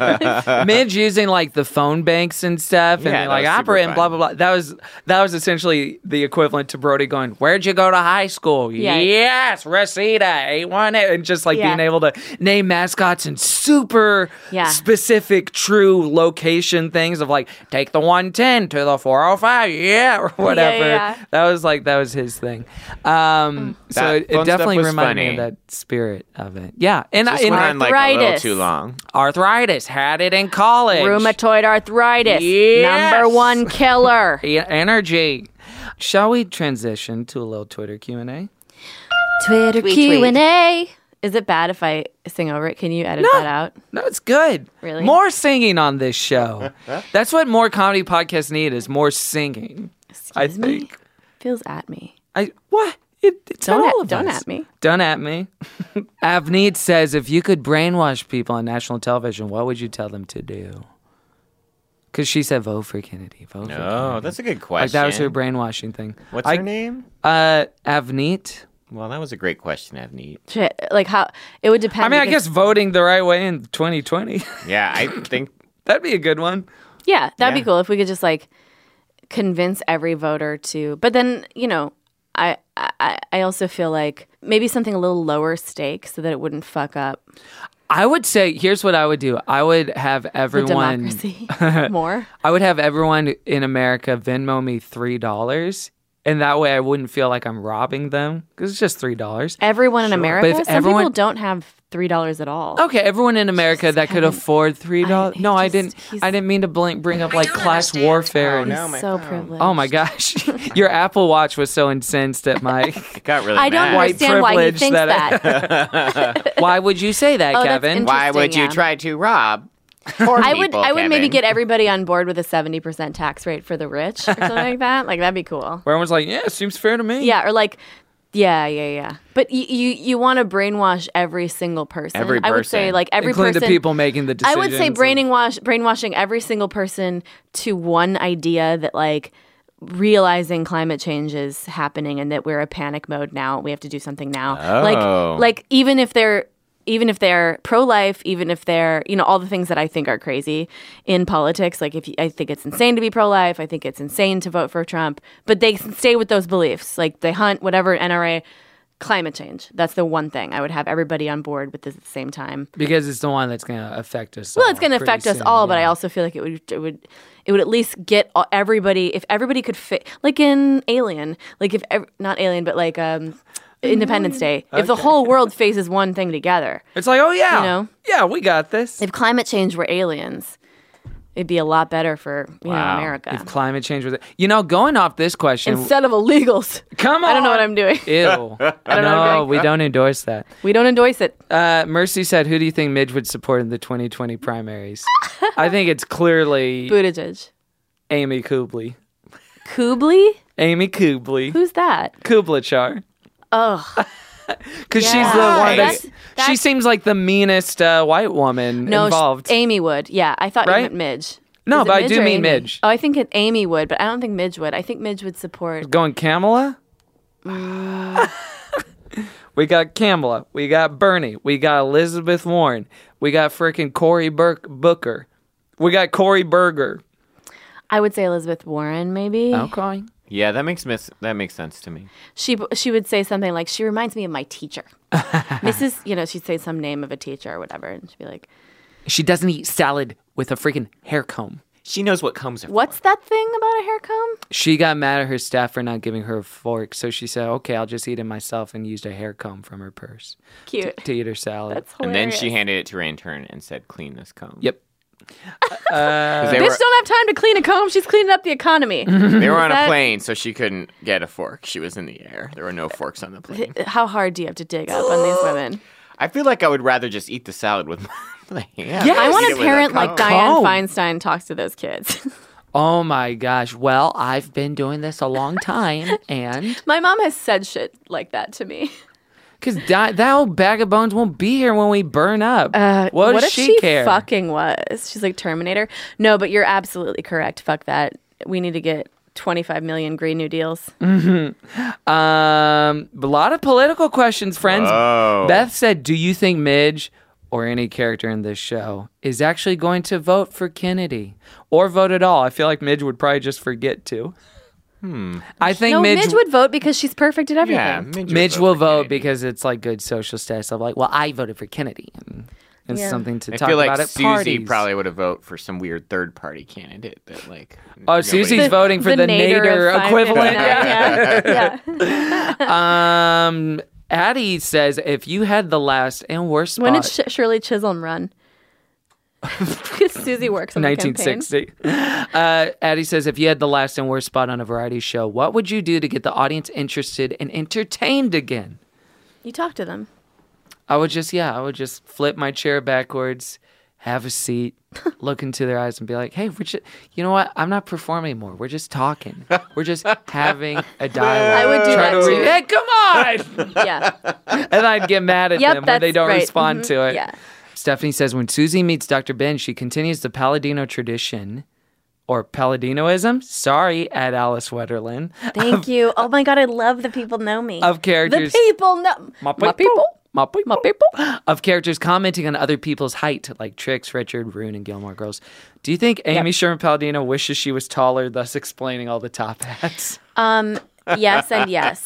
Midge using like the phone banks and stuff, and Yeah, being that like was super opera and fun. blah blah blah. That was that was essentially the equivalent to Brody going, "Where'd you go to high school?" Yeah. Yes, Reseda, eight one eight, and just like Yeah. being able to name mascots and super Yeah. specific, true location things of like take the one ten to the four oh five, yeah, or whatever. yeah. That was like that was his thing. Um, so That it, it phone stuff definitely was reminded me funny. of that spirit of it. Yeah, and Just and went on like a little arthritis. too long. arthritis had it in college. Rheumatoid arthritis, Yes. number one killer. E- energy. Shall we transition to a little Twitter Q and A? Twitter Tweet, Q and A. Is it bad if I sing over it? Can you edit No. that out? No, it's good. Really? More singing on this show. That's what more comedy podcasts need is more singing. I Excuse me? think. Feels at me. I what? It, it's Don't all at- of don't us. at me. Don't at me. Avneet says, if you could brainwash people on national television, what would you tell them to do? Because she said, vote for Kennedy. Vote for Oh, Kennedy. that's a good Like that was her question. brainwashing thing. What's I- her name? Uh, Avneet. Well, that was a great question, Avneet. Shit, like how it would depend. I mean, I because- guess voting the right way in twenty twenty. Yeah, I think that'd be a good one. Yeah, that'd Yeah. be cool if we could just like convince every voter to. But then you know, I I I also feel like maybe something a little lower stakes so that it wouldn't fuck up I would say, here's what I would do. I would have everyone. the democracy more. I would have everyone in America Venmo me three dollars, and that way I wouldn't feel like I'm robbing them because it's just three dollars. Everyone in America. But if Some everyone, people don't have three dollars at all. okay, everyone in America that could afford three dollars. No, I didn't. I didn't mean to bring, bring up like class warfare. He's and, so privileged. oh my gosh, your Apple Watch was so incensed at my it got really I don't mad. white understand why he privilege thinks that. I, why would you say that, Oh, that's Kevin? Why would Interesting, you yeah. try to rob poor I would people, I would maybe Kevin? get everybody on board with a seventy percent tax rate for the rich or something like that. Like that'd be cool. Where everyone's like, yeah, seems fair to me. Yeah, or like yeah, yeah, yeah. But y- you you want to brainwash every single person. Every I would say person. like every Including the person people making the I would say decisions. brainwash brainwashing every single person to one idea that like realizing climate change is happening and that we're a panic mode now. We have to do something now. Oh. Like like even if they're even if they're pro-life, even if they're, you know, all the things that I think are crazy in politics, like if you, I think it's insane to be pro-life, I think it's insane to vote for Trump, but they stay with those beliefs. Like they hunt, whatever, N R A, climate change. That's the one thing. I would have everybody on board with this at the same time. Because it's the one that's going to affect us. Well, all it's going to pretty affect us soon, all, but I yeah. also feel like it would it would it would at least get all, everybody. If everybody could fit, like in Alien, like if ev- not Alien, but like um, Independence Day. If the Okay. whole world faces one thing together, It's like, oh yeah, you know, yeah, we got this. if climate change were aliens, it'd be a lot better for you know America If climate change was, you know, going off this question, instead of illegals. come on, I don't know what I'm doing. Ew. I don't know what I'm no, doing. we don't endorse that. We don't endorse it. Uh, Mercy said, "Who do you think Midge would support in the twenty twenty primaries?" I think it's clearly Buttigieg. Amy Kubley. Kubley? Amy Kubley. Who's that? Kublachar. Ugh. Because she's Yeah. the one that That's- she that's- seems like the meanest uh, white woman No, sh- involved. Amy would. Yeah, I thought Right? you meant Midge. No, Is it but I Midge do or mean Amy? Midge. Oh, I think it, Amy would, but I don't think Midge would. I think Midge would support. Going Kamala? Mm, We got Kamala. We got Bernie. We got Elizabeth Warren. We got frickin' Cory Burke Booker. We got Cory Burger. I would say Elizabeth Warren, maybe. Okay. Yeah, that makes mis- that makes sense to me. She she would say something like, "She reminds me of my teacher, Missus" You know, she'd say some name of a teacher or whatever, and she'd be like, She doesn't eat salad with a freaking hair comb. She knows what comes. "What's that thing about a hair comb?" She got mad at her staff for not giving her a fork, so she said, okay, I'll just eat it myself, and used a hair comb from her purse. Cute. To, to eat her salad. That's And then hilarious. she handed it to her intern and said, "Clean this comb." Yep. Uh, they Bitch were don't have time to clean a comb. She's cleaning up the economy. they were on Is a that- plane, so she couldn't get a fork. She was in the air. There were no forks on the plane. How hard do you have to dig up on these women? I feel like I would rather just eat the salad with my hand. I want Eat a it with parent like comb. Diane Comb. Feinstein talks to those kids. Oh my gosh. Well, I've been doing this a long time, and My mom has said shit like that to me. because that old bag of bones won't be here when we burn up. Uh, what does if she, she care? fucking was? She's like Terminator. No, but you're absolutely correct. Fuck that. We need to get twenty-five million Green New Deals. Mm-hmm. Um, a lot of political questions, friends. Whoa. Beth said, "Do you think Midge or any character in this show is actually going to vote for Kennedy or vote at all?" I feel like Midge would probably just forget to. Hmm. I think No, Midge, Midge would vote because she's perfect at everything. Yeah, Midge, would Midge vote will for vote Kennedy. because it's like good social status of like, well, I voted for Kennedy. And it's Yeah. something to I talk feel like about at Susie parties. probably would have voted for some weird third party candidate that like. Oh, nobody- Susie's voting for the, Nader, of five equivalent. fifty-nine. Yeah, yeah. um, Addie says, if you had the last and worst spot, When did Sh- Shirley Chisholm run? Because Susie works on the nineteen campaign. sixty. Uh, Addie says, if you had the last and worst spot on a variety show, what would you do to get the audience interested and entertained again? You talk to them. I would just, yeah, I would just flip my chair backwards, have a seat, look into their eyes and be like, hey, we're just, you know what? I'm not performing anymore. We're just talking. We're just having a dialogue. I would do Try that to too. re- hey, come on! Yeah. And I'd get mad at Yep, them when they that's don't right. respond Mhm. to it. Yeah. Stephanie says, when Susie meets Doctor Ben, she continues the Palladino tradition, or Palladinoism, sorry, at Alice Wetterlin, Thank you. Oh my God, I love the people know me. of characters. The people know My my people. My people. My people. Of characters commenting on other people's height, like Trix, Richard, Rune, and Gilmore Girls. Do you think Amy Sherman Palladino wishes she was taller, thus explaining all the top hats? Um, yes and yes.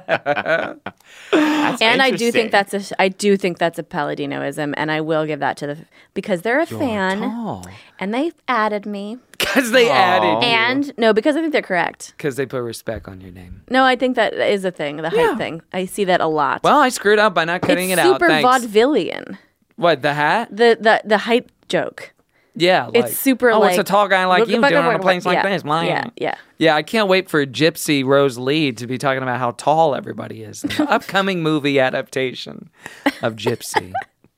That's And I do interesting. think that's a I do think that's a Palladinoism, and I will give that to the because they're a You're fan, tall. and they added me. Because they added you. And no, because I think they're correct. Because they put respect on your name. No, I think that is a thing, the height thing. I see that a lot. Well, I screwed up by not cutting it's it out. super Thanks. vaudevillian. What, the hat? The the the height joke. Yeah. Like, It's super oh, like it's a tall guy like you doing on a place like yeah, this. Mine. Yeah, yeah. Yeah, I can't wait for Gypsy Rose Lee to be talking about how tall everybody is in the upcoming movie adaptation of Gypsy.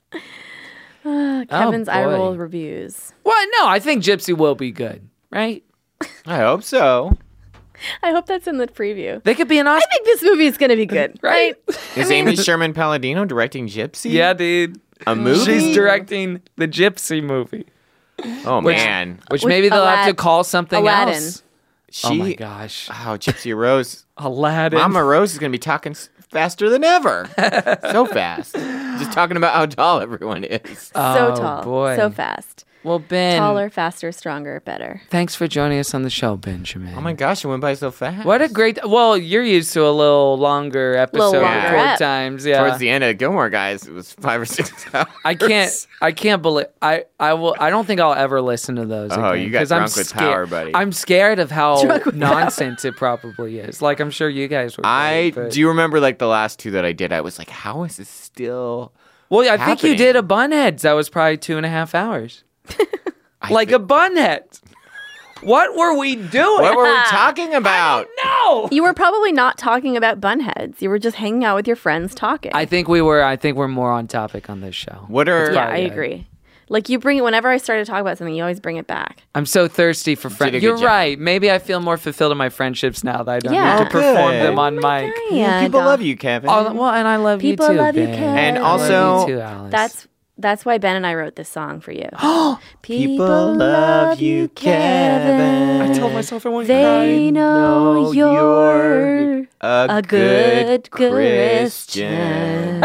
Uh, Kevin's eye boy. roll reviews. Well, no, I think Gypsy will be good, right? I hope so. I hope that's in the preview. They could be an I Oscar. think this movie is going to be good, right? Is Amy Sherman Palladino directing Gypsy? Yeah, dude. A movie? She's directing the Gypsy movie. Oh, Which- man. Which With maybe they'll have to Alad- call something Aladdin. else. She, Oh my gosh. Oh, Gypsy Rose. Aladdin. Mama Rose is going to be talking s- faster than ever. So fast. Just talking about how tall everyone is. So Oh, tall, boy. so fast. Well, Ben. Taller, faster, stronger, better. Thanks for joining us on the show, Benjamin. Oh my gosh, it went by so fast. What a great. Well, you're used to a little longer episode Little longer four ep. times. Yeah. Towards the end of Gilmore Guys, it was five or six hours. I can't. I can't believe. I. I will. I don't think I'll ever listen to those. Oh, again, you got 'cause I'm drunk with scared- power, buddy. I'm scared of how Drunk with nonsense it probably is. Like I'm sure you guys were. I but- do you remember like the last two that I did? I was like, how is this still? Well, I think you happening? did a Bunheads. That was probably two and a half hours. I like thi- a Bunhead. What were we doing? What were we talking about? No. You were probably not talking about bunheads. You were just hanging out with your friends talking. I think we were. I think we're more on topic on this show. What are? yeah, I probably it. agree. Like you bring it whenever I start to talk about something, you always bring it back. I'm so thirsty for Did a friends. good You're job. right. Maybe I feel more fulfilled in my friendships now that I don't Yeah. need to perform Good. them on mic. Yeah, People Dom. love you, Kevin. Oh, well, and I love People you too. love you, Ben. Kevin. And I love also- you too, Alice. That's that's why Ben and I wrote this song for you. People love you, Kevin. I told myself I wouldn't They know know you're you're a, a good Christian.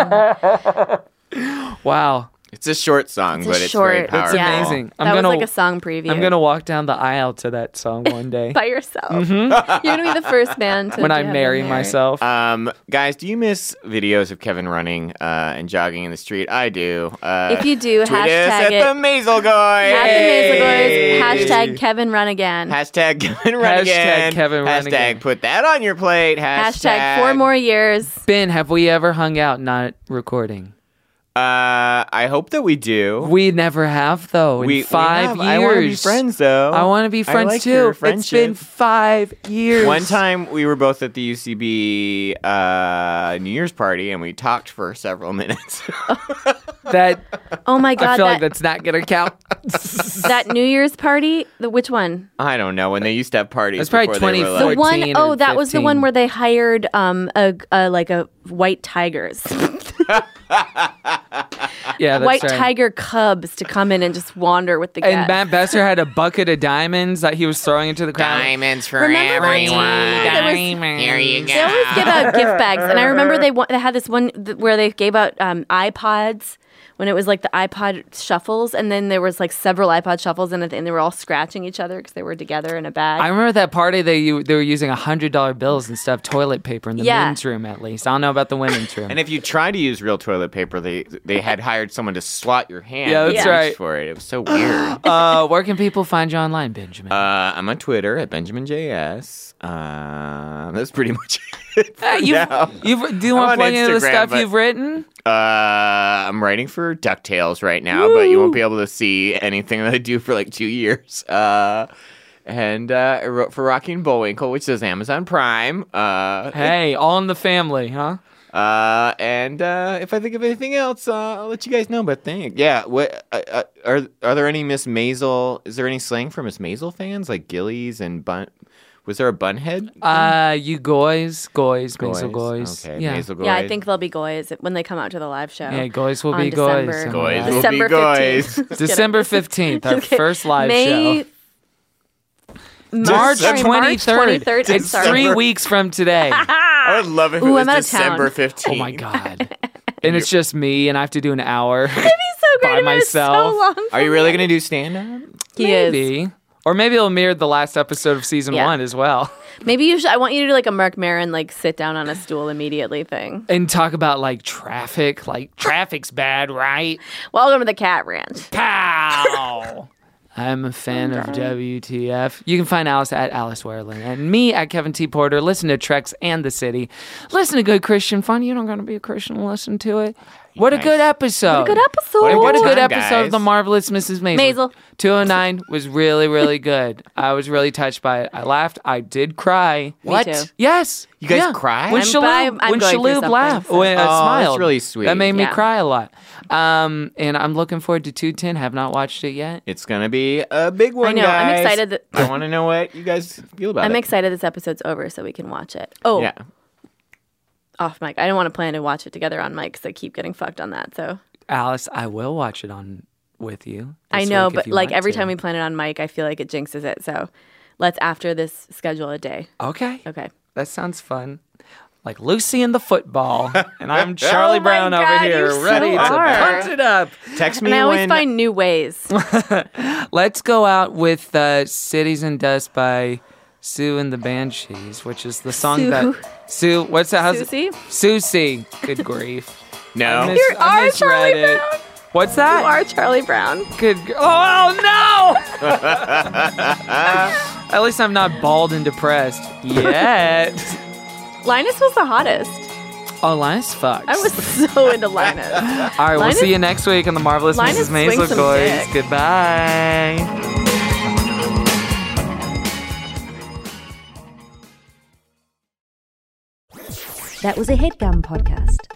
Wow. It's a short song, It's a but it's short- very it's powerful. amazing. I'm that gonna- was like a song preview. I'm gonna walk down the aisle to that song one day by yourself. Mhm. You're gonna be the first man to when to I have marry them married. myself. Um, guys, do you miss videos of Kevin running uh, and jogging in the street? I do. Uh, If you do, tweet us hashtag at it. the Maisel Guy. At the Maisel Hey. Boys, hashtag Kevin Run Again. Hashtag Kevin Run Hashtag Again. Kevin Run Hashtag Again. put that on your plate. Hashtag, Hashtag four more years. Ben, have we ever hung out not recording? Uh, I hope that we do. We never have though. In We- we five have. years. I wanna be friends, though. I want to be I friends like too. your It's been friendship. five years. One time we were both at the U C B uh, New Year's party and we talked for several minutes. that Oh my I god, feel that, like that's not gonna count. that New Year's party. The which one? I don't know when they used to have parties. It's probably before they were The like- one fourteen oh or that was the one fifteen. where they hired um a, a like a white tigers, Yeah, that's white right. tiger cubs to come in and just wander with the guests. And Matt Besser had a bucket of diamonds that he was throwing into the crowd. Diamonds for Remember that everyone. time there was- Diamonds. Here you go. They always give out gift bags, and I remember they wa- they had this one th- where they gave out um, iPods when it was like the iPod shuffles, and then there was like several iPod shuffles, and, and they were all scratching each other because they were together in a bag. I remember that party they you, they were using a hundred dollar bills instead of toilet paper in the Yeah. men's room at least. I don't know about the women's room. And if you tried to use real toilet paper, they they had hired someone to slot your hand. Yeah, that's and reach right. For it, it was so weird. uh, where can people find you online, Benjamin? Uh, I'm on Twitter at Benjamin J S. Uh, that's pretty much it. For Uh, you've, now. you've, do you I'm want on to plug into the Instagram, stuff but- you've written? Uh, I'm writing for DuckTales right now, but you won't be able to see anything that I do for like two years. Uh, and uh, I wrote for Rocky and Bullwinkle, which is Amazon Prime. Uh, Hey, all in the family, huh? Uh, and uh, if I think of anything else, uh, I'll let you guys know. But thank, yeah. What uh, uh, are are there any Miss Maisel? Is there any slang for Miss Maisel fans like Gillies and Bun? Was there a bunhead? Uh, you goys, goys, Goys. Maisel goys. Okay, yeah. Maisel goys. Yeah, I think they'll be goys when they come out to the live show. Yeah, goys will on be December. goys. Goys will December be goys. fifteenth. December fifteenth, our Okay. first live May- show. March Sorry, March twenty-third. twenty-third. I'm It's sorry. three weeks from today. I would love if Ooh, it was I'm out of town. December fifteenth. Oh my god. And it's just me, and I have to do an hour It'd be so great by if it was so myself. long. Are you really gonna do stand up? He is. Maybe. Or maybe it'll mirror the last episode of season Yeah. one as well. Maybe you should. I want you to do like a Mark Maron, like sit down on a stool immediately thing. And talk about like traffic. Like, traffic's bad, right? Welcome to the Cat Ranch. Pow! I'm a fan of W T F. You can find Alice at Alice Werling and me at Kevin T. Porter. Listen to Trex and the City. Listen to good Christian fun. You don't got to be a Christian to listen to it. What a Nice. good episode. What a good episode. What a, what a good time, episode guys. of The Marvelous Missus Maisel. Maisel. two oh nine was really, really good. I was really touched by it. I laughed. I did cry. What? too. Yes. You guys Yeah. cried? When I'm- Shalhoub, I'm- I'm when going through Shalhoub something, laughed, so- when, uh, Oh, that's smiled. really sweet. That made me Yeah. cry a lot. Um, and I'm looking forward to two ten. Have not watched it yet. It's gonna be a big one. I know, I'm guys. excited that- I want to know what you guys feel about I'm it. excited this episode's over so we can watch it. Oh, Yeah. off mic. I don't want to plan to watch it together on mic because I keep getting fucked on that. So Alice, I will watch it on with you. I this know, week if but you like want every to. time we plan it on mic, I feel like it jinxes it. So let's after this schedule a day. Okay. Okay. That sounds fun. Like Lucy and the football, and I'm Charlie Oh my Brown over God, here, you so ready to are. punch it up. Text me And I always when. find new ways. Let's go out with uh, "Cities and Dust" by Sue and the Banshees, which is the song Sue. that Sue. What's that? How's Susie? It? Susie. Good grief. no. I mis- You I are misread Charlie it. Brown. What's You that? are Charlie Brown. Good. Gr- oh no! At least I'm not bald and depressed yet. Linus was the hottest. Oh, Linus fucks. I was so into Linus. All right, we'll Linus- see you next week on the Marvelous Linus Missus swings Maisel some Boys. dick. Goodbye. That was a HeadGum podcast.